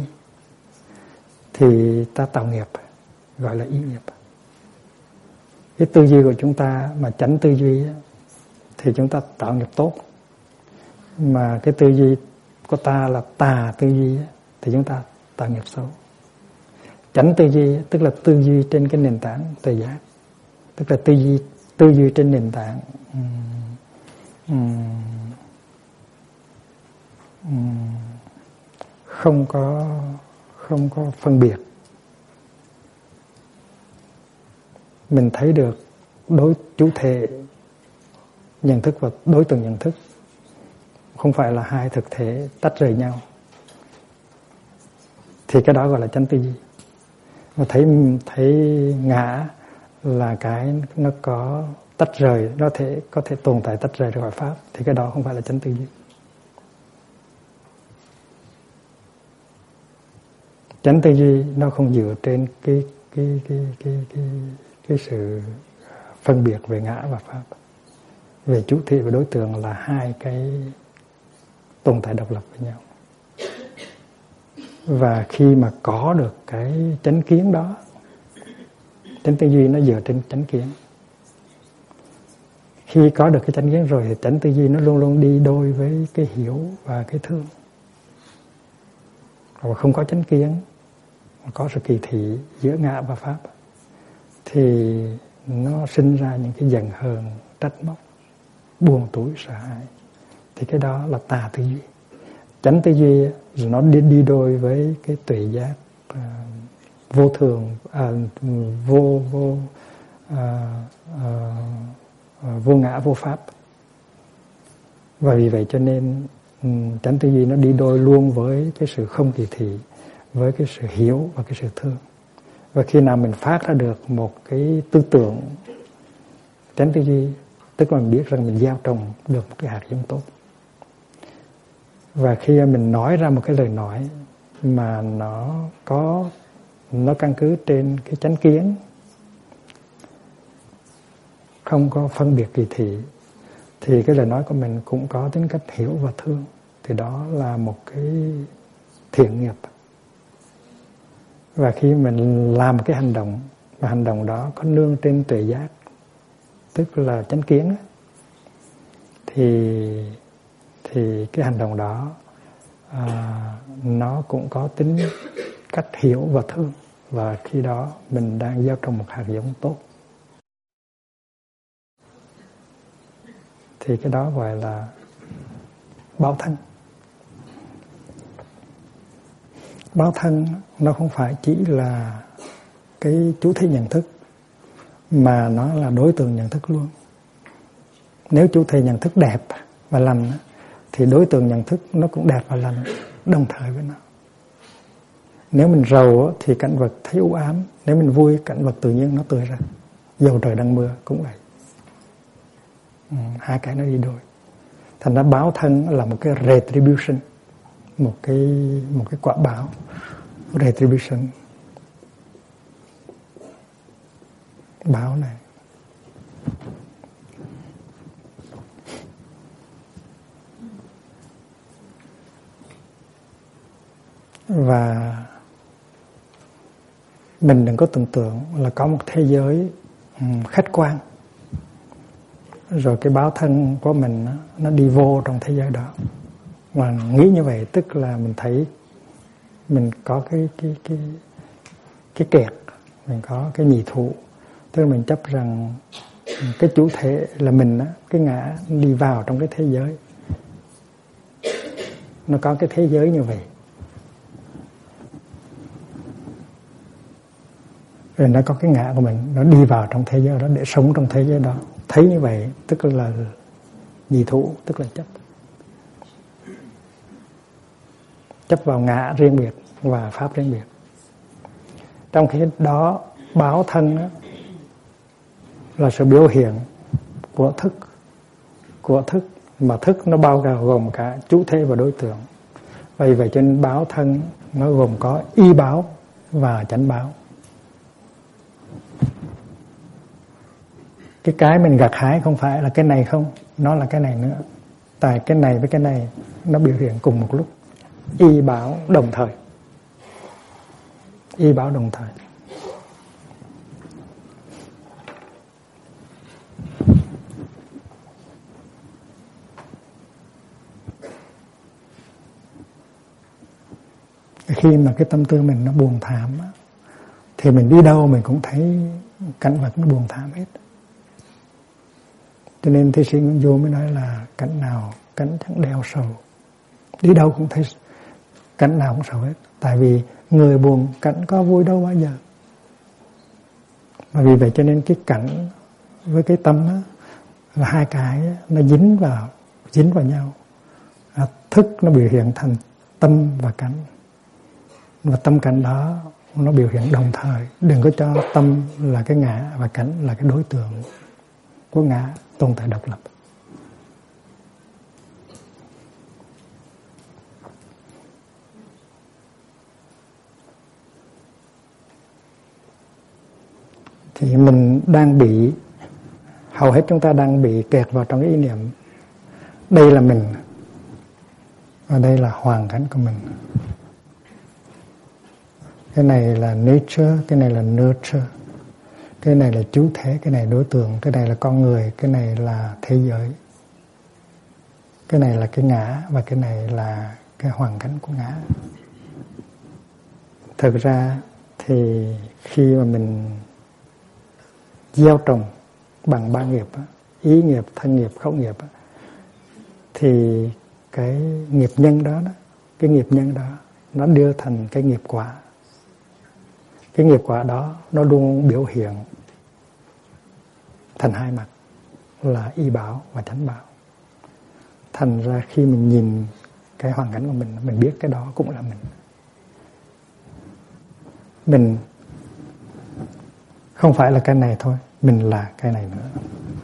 thì ta tạo nghiệp, gọi là ý nghiệp. Cái tư duy của chúng ta mà chánh tư duy thì chúng ta tạo nghiệp tốt. Mà cái tư duy của ta là tà tư duy thì chúng ta tạo nghiệp xấu. Chánh tư duy tức là tư duy trên cái nền tảng tuệ giác, tức là tư duy trên nền tảng không có phân biệt. Mình thấy được chủ thể nhận thức và đối tượng nhận thức không phải là hai thực thể tách rời nhau, thì cái đó gọi là chánh tư duy. Mà thấy ngã là cái nó có tách rời, nó có thể tồn tại tách rời khỏi pháp, thì cái đó không phải là chánh tư duy. Chánh tư duy nó không dựa trên cái sự phân biệt về ngã và pháp, về chủ thể và đối tượng là hai cái tồn tại độc lập với nhau. Và khi mà có được cái chánh kiến đó, chánh tư duy nó dựa trên chánh kiến. Khi có được cái chánh kiến rồi thì chánh tư duy nó luôn luôn đi đôi với cái hiểu và cái thương. Và không có chánh kiến, có sự kỳ thị giữa ngã và pháp, thì nó sinh ra những cái giận hờn, trách móc, buồn tủi, sợ hãi. Thì cái đó là tà tư duy. Chánh tư duy nó đi đôi với cái tuệ giác vô thường, vô ngã vô pháp. Và vì vậy cho nên chánh tư duy nó đi đôi luôn với cái sự không kỳ thị, với cái sự hiểu và cái sự thương. Và khi nào mình phát ra được một cái tư tưởng chánh tư duy, tức là mình biết rằng mình gieo trồng được một cái hạt giống tốt. Và khi mình nói ra một cái lời nói mà nó căn cứ trên cái chánh kiến, không có phân biệt kỳ thị, thì cái lời nói của mình cũng có tính cách hiểu và thương. Thì đó là một cái thiện nghiệp. Và khi mình làm cái hành động, và hành động đó có nương trên tuệ giác, tức là chánh kiến, thì cái hành động đó nó cũng có tính cách hiểu và thương. Và khi đó mình đang gieo trồng một hạt giống tốt. Thì cái đó gọi là báo thân. Báo thân nó không phải chỉ là cái chủ thể nhận thức, mà nó là đối tượng nhận thức luôn. Nếu chủ thể nhận thức đẹp và lành thì đối tượng nhận thức nó cũng đẹp và lành đồng thời với nó. Nếu mình rầu thì cảnh vật thấy u ám, nếu mình vui cảnh vật tự nhiên nó tươi ra. dầu trời đang mưa cũng vậy. Hai cái nó đi đôi. Thành ra báo thân là một cái retribution, một cái quả báo retribution. Báo này và mình đừng có tưởng tượng là có một thế giới khách quan rồi cái báo thân của mình nó đi vô trong thế giới đó. Mà nghĩ như vậy tức là mình thấy mình có cái kẹt, mình có cái nhị thụ, tức là mình chấp rằng cái chủ thể là mình á, cái ngã đi vào trong cái thế giới. Nó có cái thế giới như vậy. Rồi nó có cái ngã của mình, nó đi vào trong thế giới đó để sống trong thế giới đó. Thấy như vậy tức là nhị thụ, tức là chấp vào ngã riêng biệt và pháp riêng biệt. Trong khi đó báo thân đó, là sự biểu hiện của thức mà thức nó bao gồm cả chủ thể và đối tượng. Vì vậy cho nên báo thân nó gồm có y báo và chánh báo. Cái mình gặt hái không phải là cái này không, nó là cái này nữa. Tại cái này với cái này nó biểu hiện cùng một lúc, y báo đồng thời. Y báo đồng thời. Khi mà cái tâm tư mình nó buồn thảm thì mình đi đâu mình cũng thấy cảnh vật nó buồn thảm hết. Cho nên thi sĩ Nguyễn Du mới nói là cảnh nào cảnh chẳng đeo sầu. Đi đâu cũng thấy cảnh nào cũng sầu hết. Tại vì người buồn cảnh có vui đâu bao giờ. Và vì vậy cho nên cái cảnh với cái tâm đó, là hai cái nó dính vào nhau. Thức nó biểu hiện thành tâm và cảnh. Và tâm cảnh đó nó biểu hiện đồng thời. Đừng có cho tâm là cái ngã và cảnh là cái đối tượng của ngã tồn tại độc lập. Thì mình đang bị, hầu hết chúng ta đang bị kẹt vào trong cái ý niệm đây là mình và đây là hoàn cảnh của mình. Cái này là nature, cái này là nurture. Cái này là chủ thể, cái này đối tượng, cái này là con người, cái này là thế giới. Cái này là cái ngã và cái này là cái hoàn cảnh của ngã. Thực ra thì khi mà mình gieo trồng bằng ba nghiệp, ý nghiệp, thân nghiệp, khẩu nghiệp, thì cái nghiệp nhân đó, cái nghiệp nhân đó nó đưa thành cái nghiệp quả. Cái nghiệp quả đó nó luôn biểu hiện thành hai mặt là y báo và chánh báo. Thành ra khi mình nhìn cái hoàn cảnh của mình biết cái đó cũng là mình. Mình không phải là cái này thôi, mình là cái này nữa.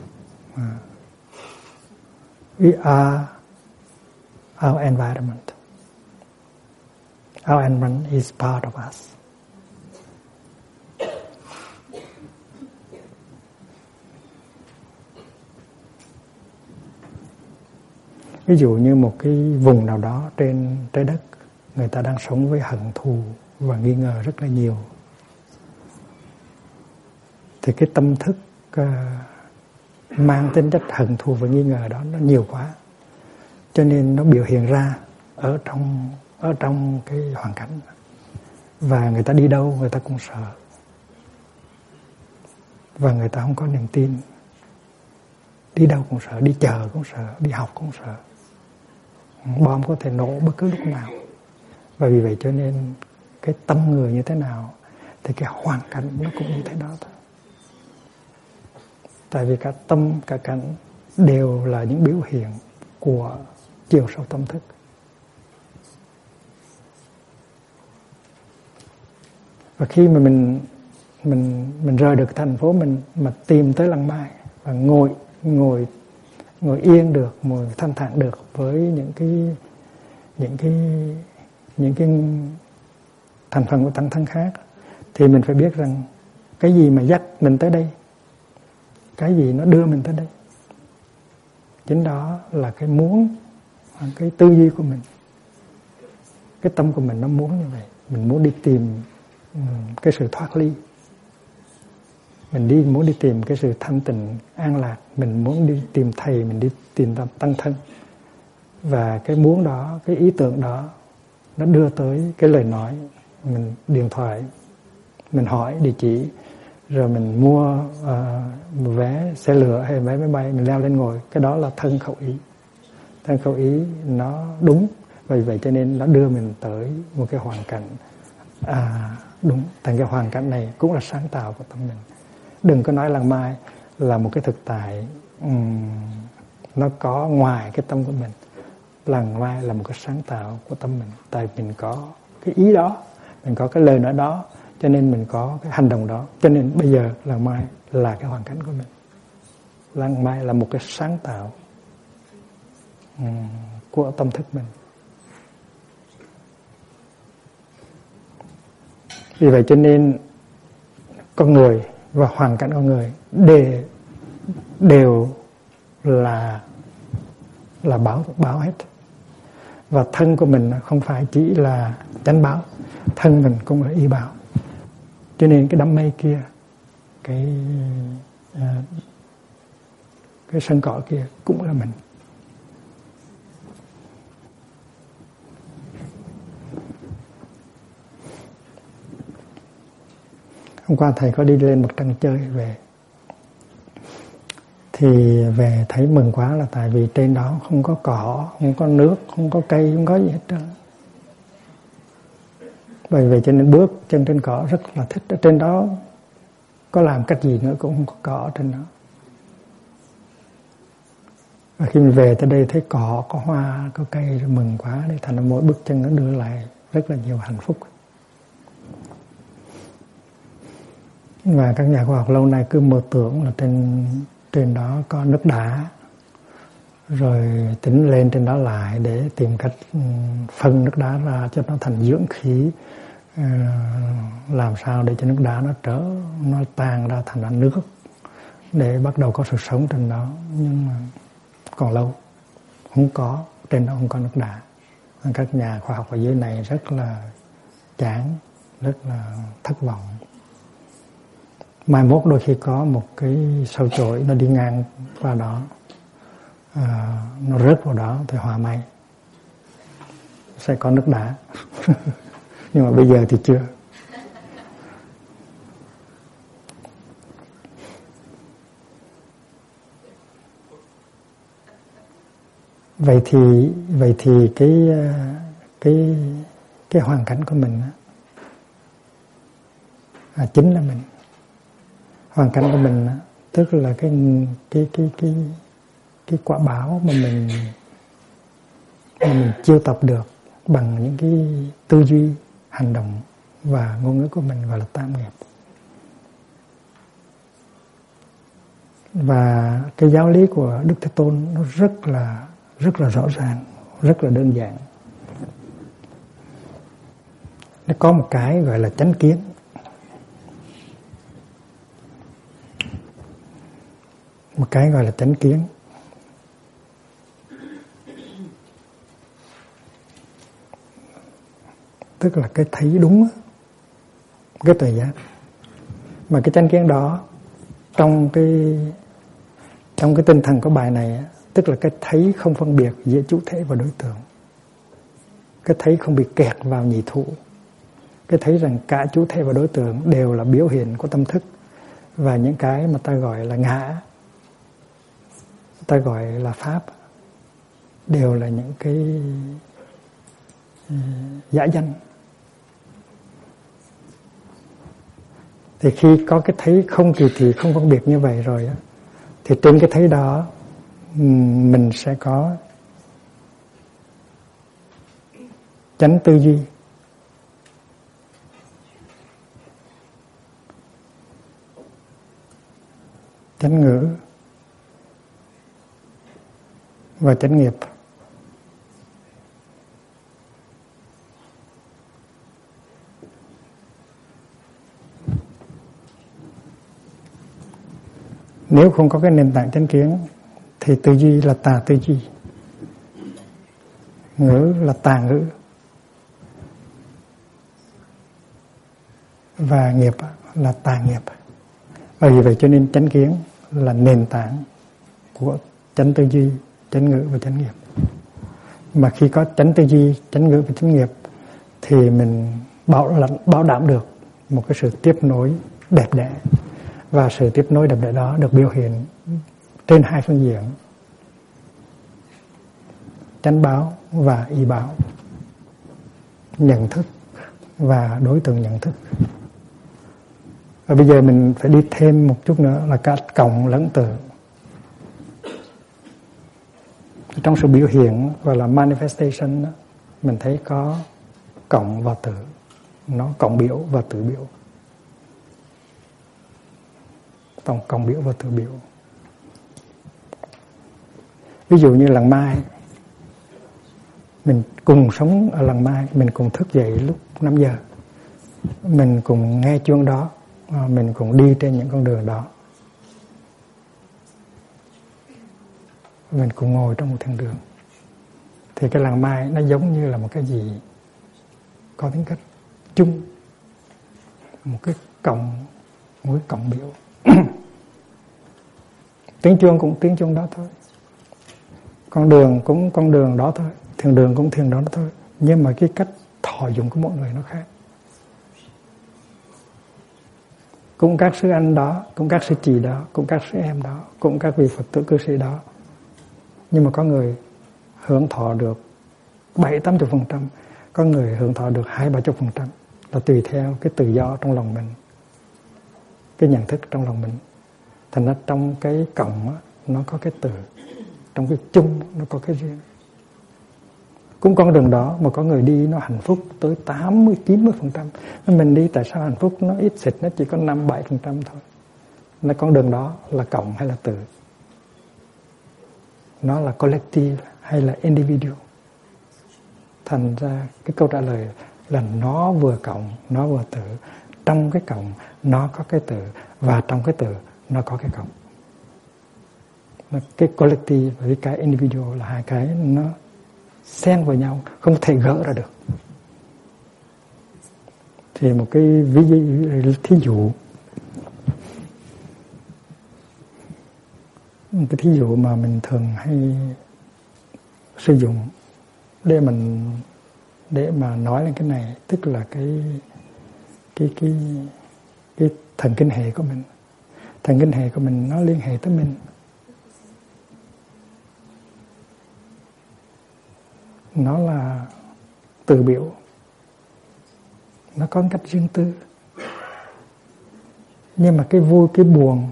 We are our environment. Our environment is part of us. Ví dụ như một cái vùng nào đó trên trái đất, người ta đang sống với hận thù và nghi ngờ rất là nhiều. Thì cái tâm thức mang tính chất hận thù và nghi ngờ đó nó nhiều quá. Cho nên nó biểu hiện ra ở trong cái hoàn cảnh. Và người ta đi đâu người ta cũng sợ. Và người ta không có niềm tin. Đi đâu cũng sợ, đi chợ cũng sợ, đi học cũng sợ. Bom có thể nổ bất cứ lúc nào. Và vì vậy cho nên cái tâm người như thế nào thì cái hoàn cảnh nó cũng như thế đó thôi. Tại vì cả tâm, cả cảnh đều là những biểu hiện của chiều sâu tâm thức. Và khi mà mình mình rời được thành phố mình mà tìm tới Lăng Mai và ngồi yên được, ngồi thanh thản được với những cái thành phần của tăng thân khác, thì mình phải biết rằng cái gì mà dắt mình tới đây, cái gì nó đưa mình tới đây, chính đó là cái muốn, cái tư duy của mình, cái tâm của mình nó muốn như vậy. Mình muốn đi tìm cái sự thoát ly, mình muốn đi tìm cái sự thanh tịnh an lạc, mình muốn đi tìm thầy, mình đi tìm tăng thân. Và cái muốn đó, cái ý tưởng đó nó đưa tới cái lời nói, mình điện thoại, mình hỏi địa chỉ, rồi mình mua một vé xe lửa hay vé máy bay, mình leo lên ngồi. Cái đó là thân khẩu ý. Thân khẩu ý nó đúng, vì vậy cho nên nó đưa mình tới một cái hoàn cảnh đúng. Thành cái hoàn cảnh này cũng là sáng tạo của tâm mình. Đừng có nói Lăng Mai là một cái thực tại nó có ngoài cái tâm của mình. Lăng Mai là một cái sáng tạo của tâm mình. Tại mình có cái ý đó, mình có cái lời nói đó, cho nên mình có cái hành động đó. Cho nên bây giờ Lăng Mai là cái hoàn cảnh của mình. Lăng Mai là một cái sáng tạo của tâm thức mình. Vì vậy cho nên con người và hoàn cảnh con người đều là báo hết. Và thân của mình không phải chỉ là chánh báo, thân mình cũng là y báo. Cho nên cái đám mây kia, cái sân cỏ kia cũng là mình. Hôm qua thầy có đi lên Mặt Trăng chơi về, thì về thấy mừng quá, là tại vì trên đó không có cỏ, không có nước, không có cây, không có gì hết trơn. Bởi vậy cho nên bước chân trên cỏ rất là thích. Ở trên đó có làm cách gì nữa cũng không có cỏ ở trên đó. Và khi mình về tới đây thấy cỏ, có hoa, có cây, rồi mừng quá. Để thành ra mỗi bước chân nó đưa lại rất là nhiều hạnh phúc. Và các nhà khoa học lâu nay cứ mơ tưởng là trên đó có nước đá, rồi tính lên trên đó lại để tìm cách phân nước đá ra cho nó thành dưỡng khí, làm sao để cho nước đá nó tan ra thành ra nước để bắt đầu có sự sống trên đó. Nhưng mà còn lâu, không có, trên đó không có nước đá. Các nhà khoa học ở dưới này rất là chán, rất là thất vọng. Mai mốt đôi khi có một cái sao chổi nó đi ngang qua đó, nó rớt vào đó thì hòa may sẽ có nước đá. Nhưng mà bây giờ thì chưa. Vậy thì cái hoàn cảnh của mình chính là mình. Hoàn cảnh của mình tức là cái quả báo mà mình chiêu tập được bằng những cái tư duy, hành động và ngôn ngữ của mình, gọi là tam nghiệp. Và cái giáo lý của Đức Thế Tôn nó rất là rõ ràng, rất là đơn giản. Nó có một cái gọi là chánh kiến. Một cái gọi là chánh kiến. Tức là cái thấy đúng, cái tuệ giác. Mà cái chánh kiến đó trong cái tinh thần của bài này, tức là cái thấy không phân biệt giữa chủ thể và đối tượng. Cái thấy không bị kẹt vào nhị thụ. Cái thấy rằng cả chủ thể và đối tượng đều là biểu hiện của tâm thức. Và những cái mà ta gọi là ngã, ta gọi là pháp, đều là những cái giả danh. Thì khi có cái thấy không kỳ thị, không phân biệt như vậy rồi, thì trên cái thấy đó mình sẽ có chánh tư duy. chánh ngữ và chánh nghiệp. Nếu không có cái nền tảng chánh kiến thì tư duy là tà tư duy, ngữ là tà ngữ, và nghiệp là tà nghiệp. Vì vậy cho nên chánh kiến là nền tảng của chánh tư duy, chánh ngữ và chánh nghiệp. Mà khi có chánh tư duy, chánh ngữ và chánh nghiệp thì mình bảo đảm được một cái sự tiếp nối đẹp đẽ. Và sự tiếp nối đẹp đẽ đó được biểu hiện trên hai phương diện: chánh báo và y báo, nhận thức và đối tượng nhận thức. Và bây giờ mình phải đi thêm một chút nữa là cả cộng lẫn từ. Trong sự biểu hiện gọi là manifestation đó, mình thấy có cộng và từ, nó cộng biểu và từ biểu, cộng biểu và từ biểu. Ví dụ như làng Mai, mình cùng sống ở làng Mai, mình cùng thức dậy lúc 5 giờ, mình cùng nghe chuông đó, mình cùng đi trên những con đường đó, mình cùng ngồi trong một thiên đường. Thì cái làng Mai nó giống như là một cái gì có tính cách chung, một cái cộng biểu. Tiếng chuông cũng tiếng chuông đó thôi, con đường cũng con đường đó thôi, thiền đường cũng thiền đó thôi, nhưng mà cái cách thọ dụng của mỗi người nó khác. Cũng các sư anh đó, cũng các sư chị đó, cũng các sư em đó, cũng các vị Phật tử cư sĩ đó, nhưng mà có người hưởng thọ được 70-80%, có người hưởng thọ được 20-30%, là tùy theo cái tự do trong lòng mình, cái nhận thức trong lòng mình. Thành ra trong cái cộng á, nó có cái từ, trong cái chung nó có cái riêng. Cũng con đường đó mà có người đi nó hạnh phúc tới 80-90%. Mình đi tại sao hạnh phúc nó ít xịt, nó chỉ có 5-7% thôi. Nó con đường đó là cộng hay là từ? Nó là collective hay là individual? Thành ra cái câu trả lời là nó vừa cộng, nó vừa từ. Trong cái cộng nó có cái từ, và trong cái từ nó có cái cộng. Cái collective và cái individual là hai cái nó xen vào nhau, không thể gỡ ra được. Thì một cái thí dụ, một cái thí dụ mà mình thường hay sử dụng để mà nói lên cái này, tức là cái thần kinh hệ của mình. Thần kinh hệ của mình nó liên hệ tới mình. Nó là từ biểu, nó có cách riêng tư. Nhưng mà cái vui, cái buồn,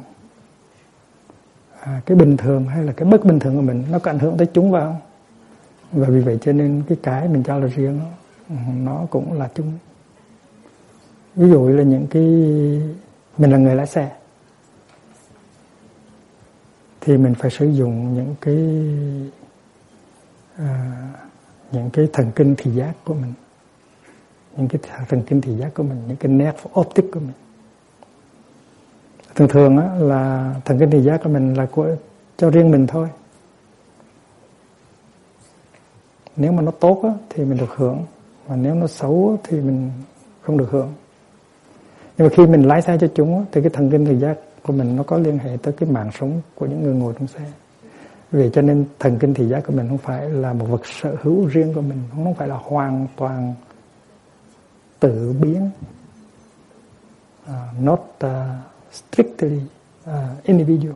cái bình thường hay là cái bất bình thường của mình, nó có ảnh hưởng tới chúng vào không? Và vì vậy cho nên cái mình cho là riêng nó cũng là chung. Ví dụ là mình là người lái xe, thì mình phải sử dụng những cái thần kinh thị giác của mình, những cái thần kinh thị giác của mình, những cái nerve optic của mình. Thường á, là thần kinh thị giác của mình là cho riêng mình thôi. Nếu mà nó tốt á, thì mình được hưởng, và nếu nó xấu á, thì mình không được hưởng. Nhưng mà khi mình lái xe cho chúng á, thì cái thần kinh thị giác của mình nó có liên hệ tới cái mạng sống của những người ngồi trong xe. Vì cho nên thần kinh thị giác của mình không phải là một vật sở hữu riêng của mình, không phải là hoàn toàn tự biến, not strictly individual,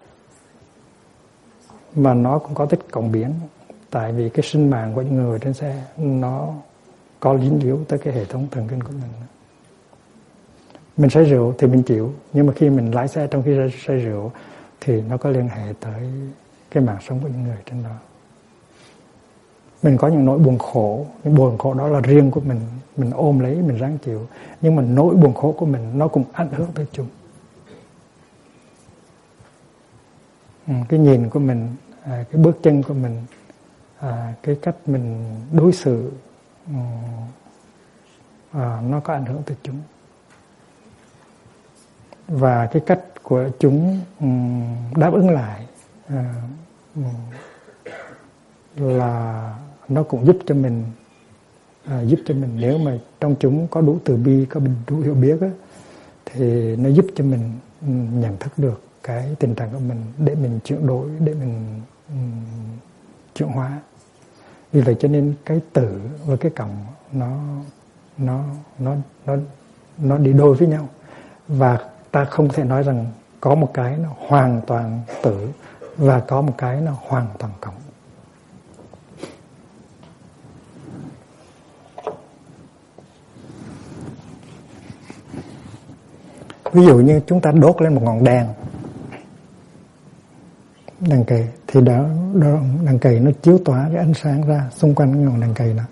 mà nó cũng có tích cộng biến. Tại vì cái sinh mạng của những người trên xe nó có dính líu tới cái hệ thống thần kinh của mình. Mình say rượu thì mình chịu, nhưng mà khi mình lái xe trong khi say rượu thì nó có liên hệ tới cái mạng sống của những người trên đó. Mình có những nỗi buồn khổ, những buồn khổ đó là riêng của mình ôm lấy, mình ráng chịu. Nhưng mà nỗi buồn khổ của mình nó cũng ảnh hưởng tới chúng. cái nhìn của mình, cái bước chân của mình, cái cách mình đối xử, nó có ảnh hưởng từ chúng. Và cái cách của chúng đáp ứng lại là nó cũng giúp cho mình nếu mà trong chúng có đủ từ bi, có đủ hiểu biết á, thì nó giúp cho mình nhận thức được cái tình trạng của mình để mình chuyển đổi, để mình chuyển hóa. Vì vậy cho nên cái tử và cái cộng nó đi đôi với nhau, và ta không thể nói rằng có một cái nó hoàn toàn tử và có một cái nó hoàn toàn cộng. Ví dụ như chúng ta đốt lên một ngọn đèn cầy, thì đó đèn cầy nó chiếu tỏa cái ánh sáng ra xung quanh cái ngọn đèn cầy đó.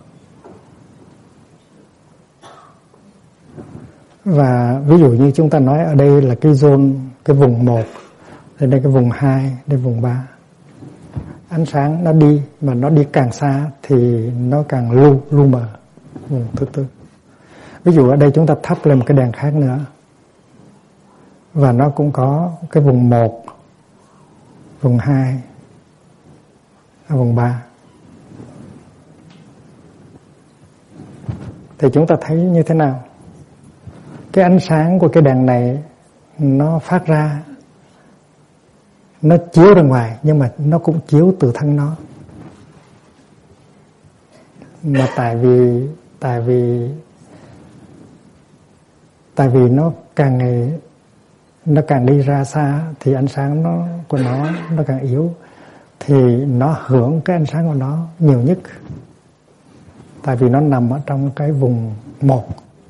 Và ví dụ như chúng ta nói ở đây là cái zone, cái vùng 1, đây cái vùng 2, đây vùng 3. Ánh sáng nó đi, mà nó đi càng xa thì nó càng lu mờ vùng thứ tư. Ví dụ ở đây chúng ta thắp lên một cái đèn khác nữa, và nó cũng có cái vùng 1, vùng 2, vùng 3. Thì chúng ta thấy như thế nào? Cái ánh sáng của cái đèn này nó phát ra, nó chiếu ra ngoài, nhưng mà nó cũng chiếu từ thân nó. Mà tại vì nó càng đi ra xa thì ánh sáng của nó càng yếu, thì nó hưởng cái ánh sáng của nó nhiều nhất, tại vì nó nằm ở trong cái vùng 1.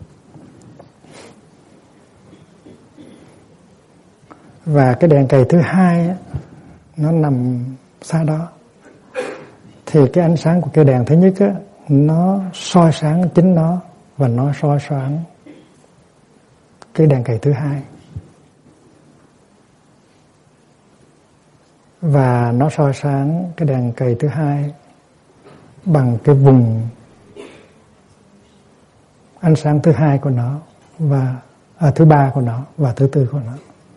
Và cái đèn cầy thứ 2 nó nằm xa đó, thì cái ánh sáng của cái đèn thứ nhất nó soi sáng chính nó, và nó soi sáng cái đèn cầy thứ 2. Và nó soi sáng cái đèn cầy thứ 2 bằng cái vùng ánh sáng thứ 2 của nó, và thứ 3 của nó, và thứ 4 của nó.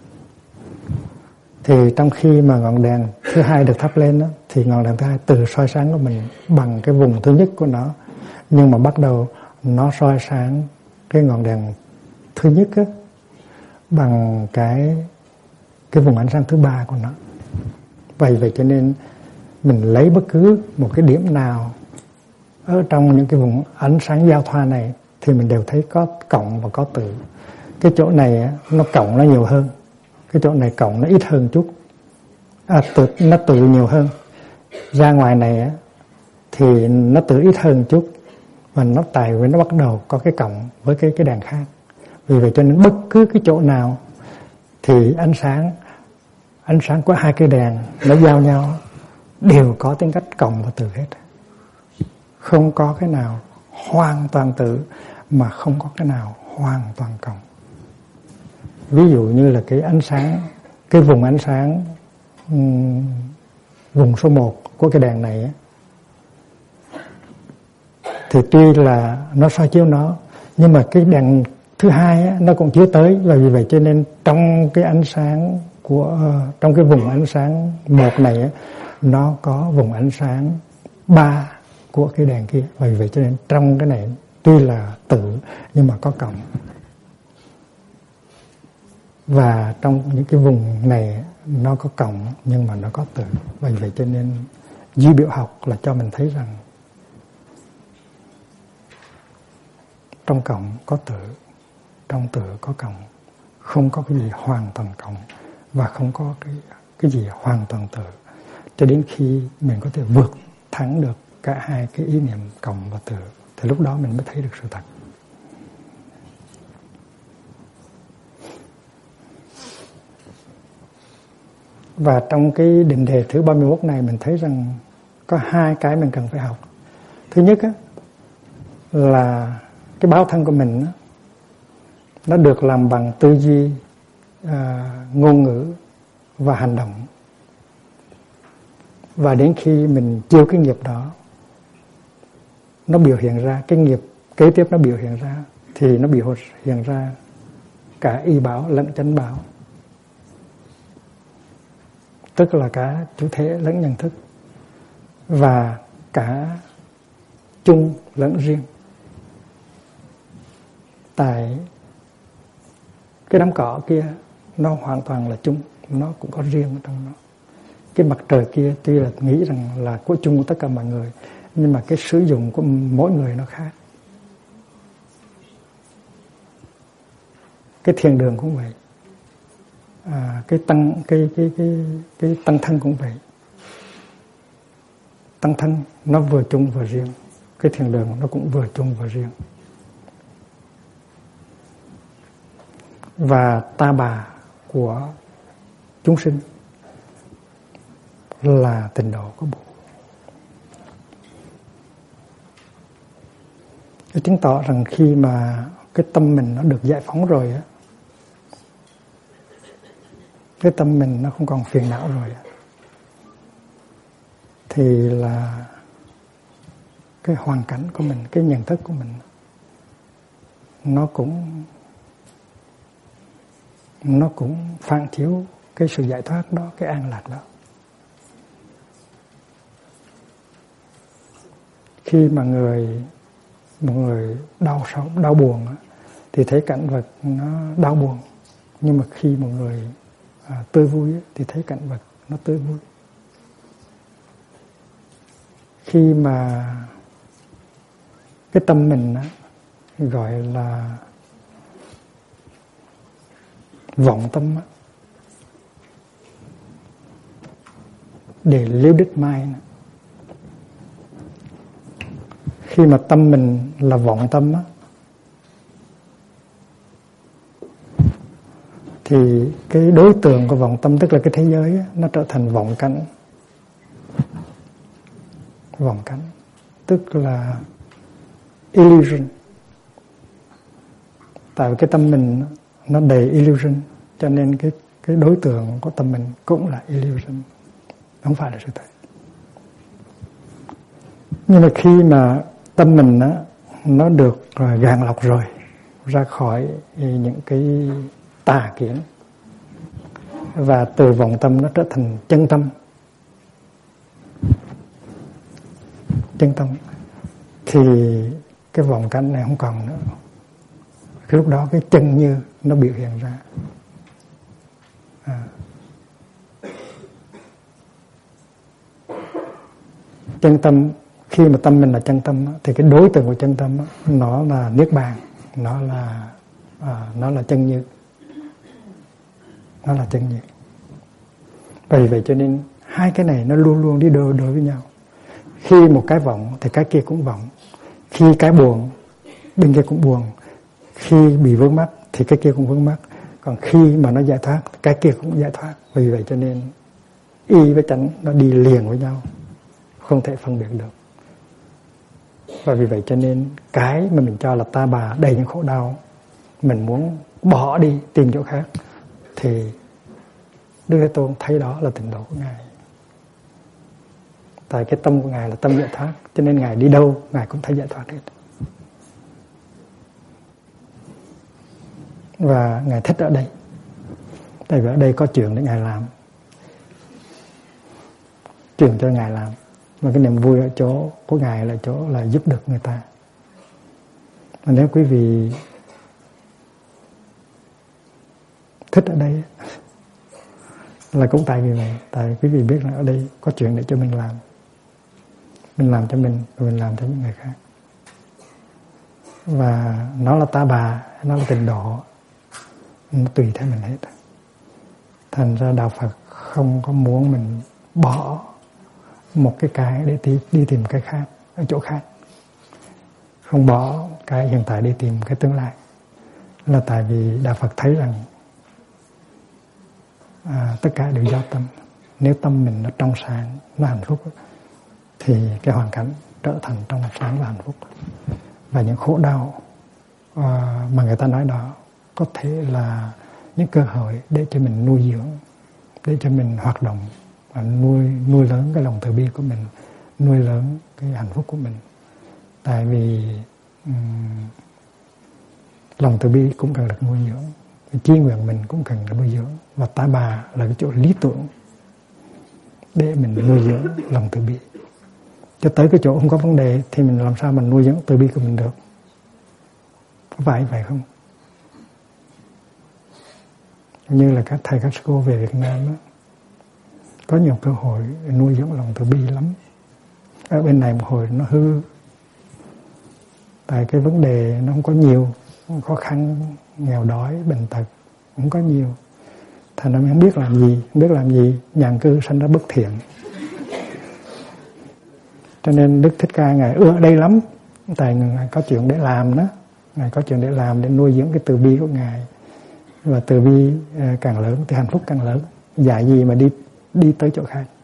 Thì trong khi mà ngọn đèn thứ 2 được thắp lên đó, thì ngọn đèn thứ 2 từ soi sáng của mình bằng cái vùng thứ nhất của nó, nhưng mà bắt đầu nó soi sáng cái ngọn đèn thứ nhất á, bằng cái vùng ánh sáng thứ 3 của nó. Vậy cho nên mình lấy bất cứ một cái điểm nào ở trong những cái vùng ánh sáng giao thoa này thì mình đều thấy có cộng và có tử. Cái chỗ này nó cộng nó nhiều hơn, cái chỗ này cộng nó ít hơn chút, nó tử nhiều hơn. Ra ngoài này thì nó tử ít hơn chút, và nó tại vì nó bắt đầu có cái cộng với cái đèn khác. Vì vậy cho nên bất cứ cái chỗ nào thì ánh sáng của hai cái đèn nó giao nhau đều có tính cách cộng và tử hết. Không có cái nào hoàn toàn tử, mà không có cái nào hoàn toàn cộng. Ví dụ như là cái ánh sáng, cái vùng ánh sáng vùng số 1 của cái đèn này thì tuy là nó soi chiếu nó, nhưng mà cái đèn thứ 2 nó cũng chiếu tới. Và vì vậy cho nên trong cái ánh sáng trong cái vùng ánh sáng 1 này nó có vùng ánh sáng 3 của cái đèn kia. Và vì vậy cho nên trong cái này tuy là tử nhưng mà có cộng. Và trong những cái vùng này nó có cộng nhưng mà nó có tử. Và vì vậy cho nên duy biểu học là cho mình thấy rằng trong cộng có tử, trong tử có cộng, không có cái gì hoàn toàn cộng và không có cái gì hoàn toàn tử, cho đến khi mình có thể vượt thắng được cả hai cái ý niệm cộng và tử, thì lúc đó mình mới thấy được sự thật. Và trong cái định đề thứ 31 này mình thấy rằng có hai cái mình cần phải học. Thứ nhất là cái báo thân của mình nó được làm bằng tư duy, ngôn ngữ và hành động. Và đến khi mình chịu cái nghiệp đó, nó biểu hiện ra, cái nghiệp kế tiếp nó biểu hiện ra, thì nó biểu hiện ra cả y báo lẫn chánh báo, tức là cả chủ thể lẫn nhận thức, và cả chung lẫn riêng. Tại cái đám cỏ kia nó hoàn toàn là chung, nó cũng có riêng ở trong nó. Cái mặt trời kia tuy là nghĩ rằng là của chung của tất cả mọi người, nhưng mà cái sử dụng của mỗi người nó khác. Cái thiền đường cũng vậy, cái tăng thân cũng vậy. Tăng thân nó vừa chung vừa riêng, cái thiền đường nó cũng vừa chung vừa riêng. Và ta bà của chúng sinh là tịnh độ của Bụt. Cái chứng tỏ rằng khi mà cái tâm mình nó được giải phóng rồi á, cái tâm mình nó không còn phiền não rồi á, thì là cái hoàn cảnh của mình, cái nhận thức của mình nó cũng phản chiếu cái sự giải thoát đó, cái an lạc đó. Khi mà một người đau buồn thì thấy cảnh vật nó đau buồn, nhưng mà khi một người tươi vui thì thấy cảnh vật nó tươi vui. Khi mà cái tâm mình gọi là vọng tâm, để liễu đích mai. Khi mà tâm mình là vọng tâm á, thì cái đối tượng của vọng tâm, tức là cái thế giới á, nó trở thành vọng cảnh. Vọng cảnh tức là illusion. Tại vì cái tâm mình nó đầy illusion, cho nên cái đối tượng của tâm mình cũng là illusion, không phải là sự thật. Nhưng mà khi mà tâm mình nó được gạn lọc rồi, ra khỏi những cái tà kiến, và từ vọng tâm nó trở thành chân tâm. Chân tâm thì cái vọng cảnh này không còn nữa. Lúc đó cái chân như nó biểu hiện ra. Chân tâm, khi mà tâm mình là chân tâm thì cái đối tượng của chân tâm nó là niết bàn, nó là chân như. Nó là chân như. Vì vậy cho nên hai cái này nó luôn luôn đi đôi với nhau. Khi một cái vọng thì cái kia cũng vọng. Khi cái buồn, bên kia cũng buồn. Khi bị vướng mắc thì cái kia cũng vướng mắc. Còn khi mà nó giải thoát, cái kia cũng giải thoát. Vì vậy cho nên y với chánh nó đi liền với nhau, không thể phân biệt được. Và vì vậy cho nên cái mà mình cho là ta bà đầy những khổ đau, mình muốn bỏ đi tìm chỗ khác, thì Đức Thế Tôn thấy đó là tịnh độ của Ngài. Tại cái tâm của Ngài là tâm giải thoát, cho nên Ngài đi đâu Ngài cũng thấy giải thoát hết. Và Ngài thích ở đây, tại vì ở đây có chuyện để Ngài làm, chuyện cho Ngài làm. Và cái niềm vui ở chỗ của Ngài là chỗ là giúp được người ta. Mà nếu quý vị thích ở đây là cũng tại vì này, tại quý vị biết là ở đây có chuyện để cho mình làm. Mình làm cho mình, rồi mình làm cho những người khác. Và nó là ta bà, nó là tịnh độ, nó tùy theo mình hết. Thành ra Đạo Phật không có muốn mình bỏ một cái để đi tìm cái khác ở chỗ khác, không bỏ cái hiện tại đi tìm cái tương lai. Là tại vì Đạo Phật thấy rằng tất cả đều do tâm. Nếu tâm mình nó trong sáng, nó hạnh phúc, thì cái hoàn cảnh trở thành trong sáng và hạnh phúc. Và những khổ đau mà người ta nói đó có thể là những cơ hội để cho mình nuôi dưỡng, để cho mình hoạt động và nuôi lớn cái lòng từ bi của mình, nuôi lớn cái hạnh phúc của mình. Tại vì lòng từ bi cũng cần được nuôi dưỡng, cái chí nguyện mình cũng cần được nuôi dưỡng, và Ta Bà là cái chỗ lý tưởng để mình nuôi dưỡng lòng từ bi. Cho tới cái chỗ không có vấn đề thì mình làm sao mình nuôi dưỡng từ bi của mình được? Có phải vậy không? Như là các thầy các sư cô về Việt Nam đó, có nhiều cơ hội nuôi dưỡng lòng từ bi lắm. Ở bên này một hồi nó hư, tại cái vấn đề nó không có nhiều, khó khăn, nghèo đói, bệnh tật không có nhiều, thành ra mình không biết làm gì, nhàn cư sanh ra bất thiện. Cho nên Đức Thích Ca Ngài ưa đây lắm, tại Ngài có chuyện để làm đó, Ngài có chuyện để làm để nuôi dưỡng cái từ bi của Ngài. Và từ bi càng lớn thì hạnh phúc càng lớn, dạy gì mà đi tới chỗ khác.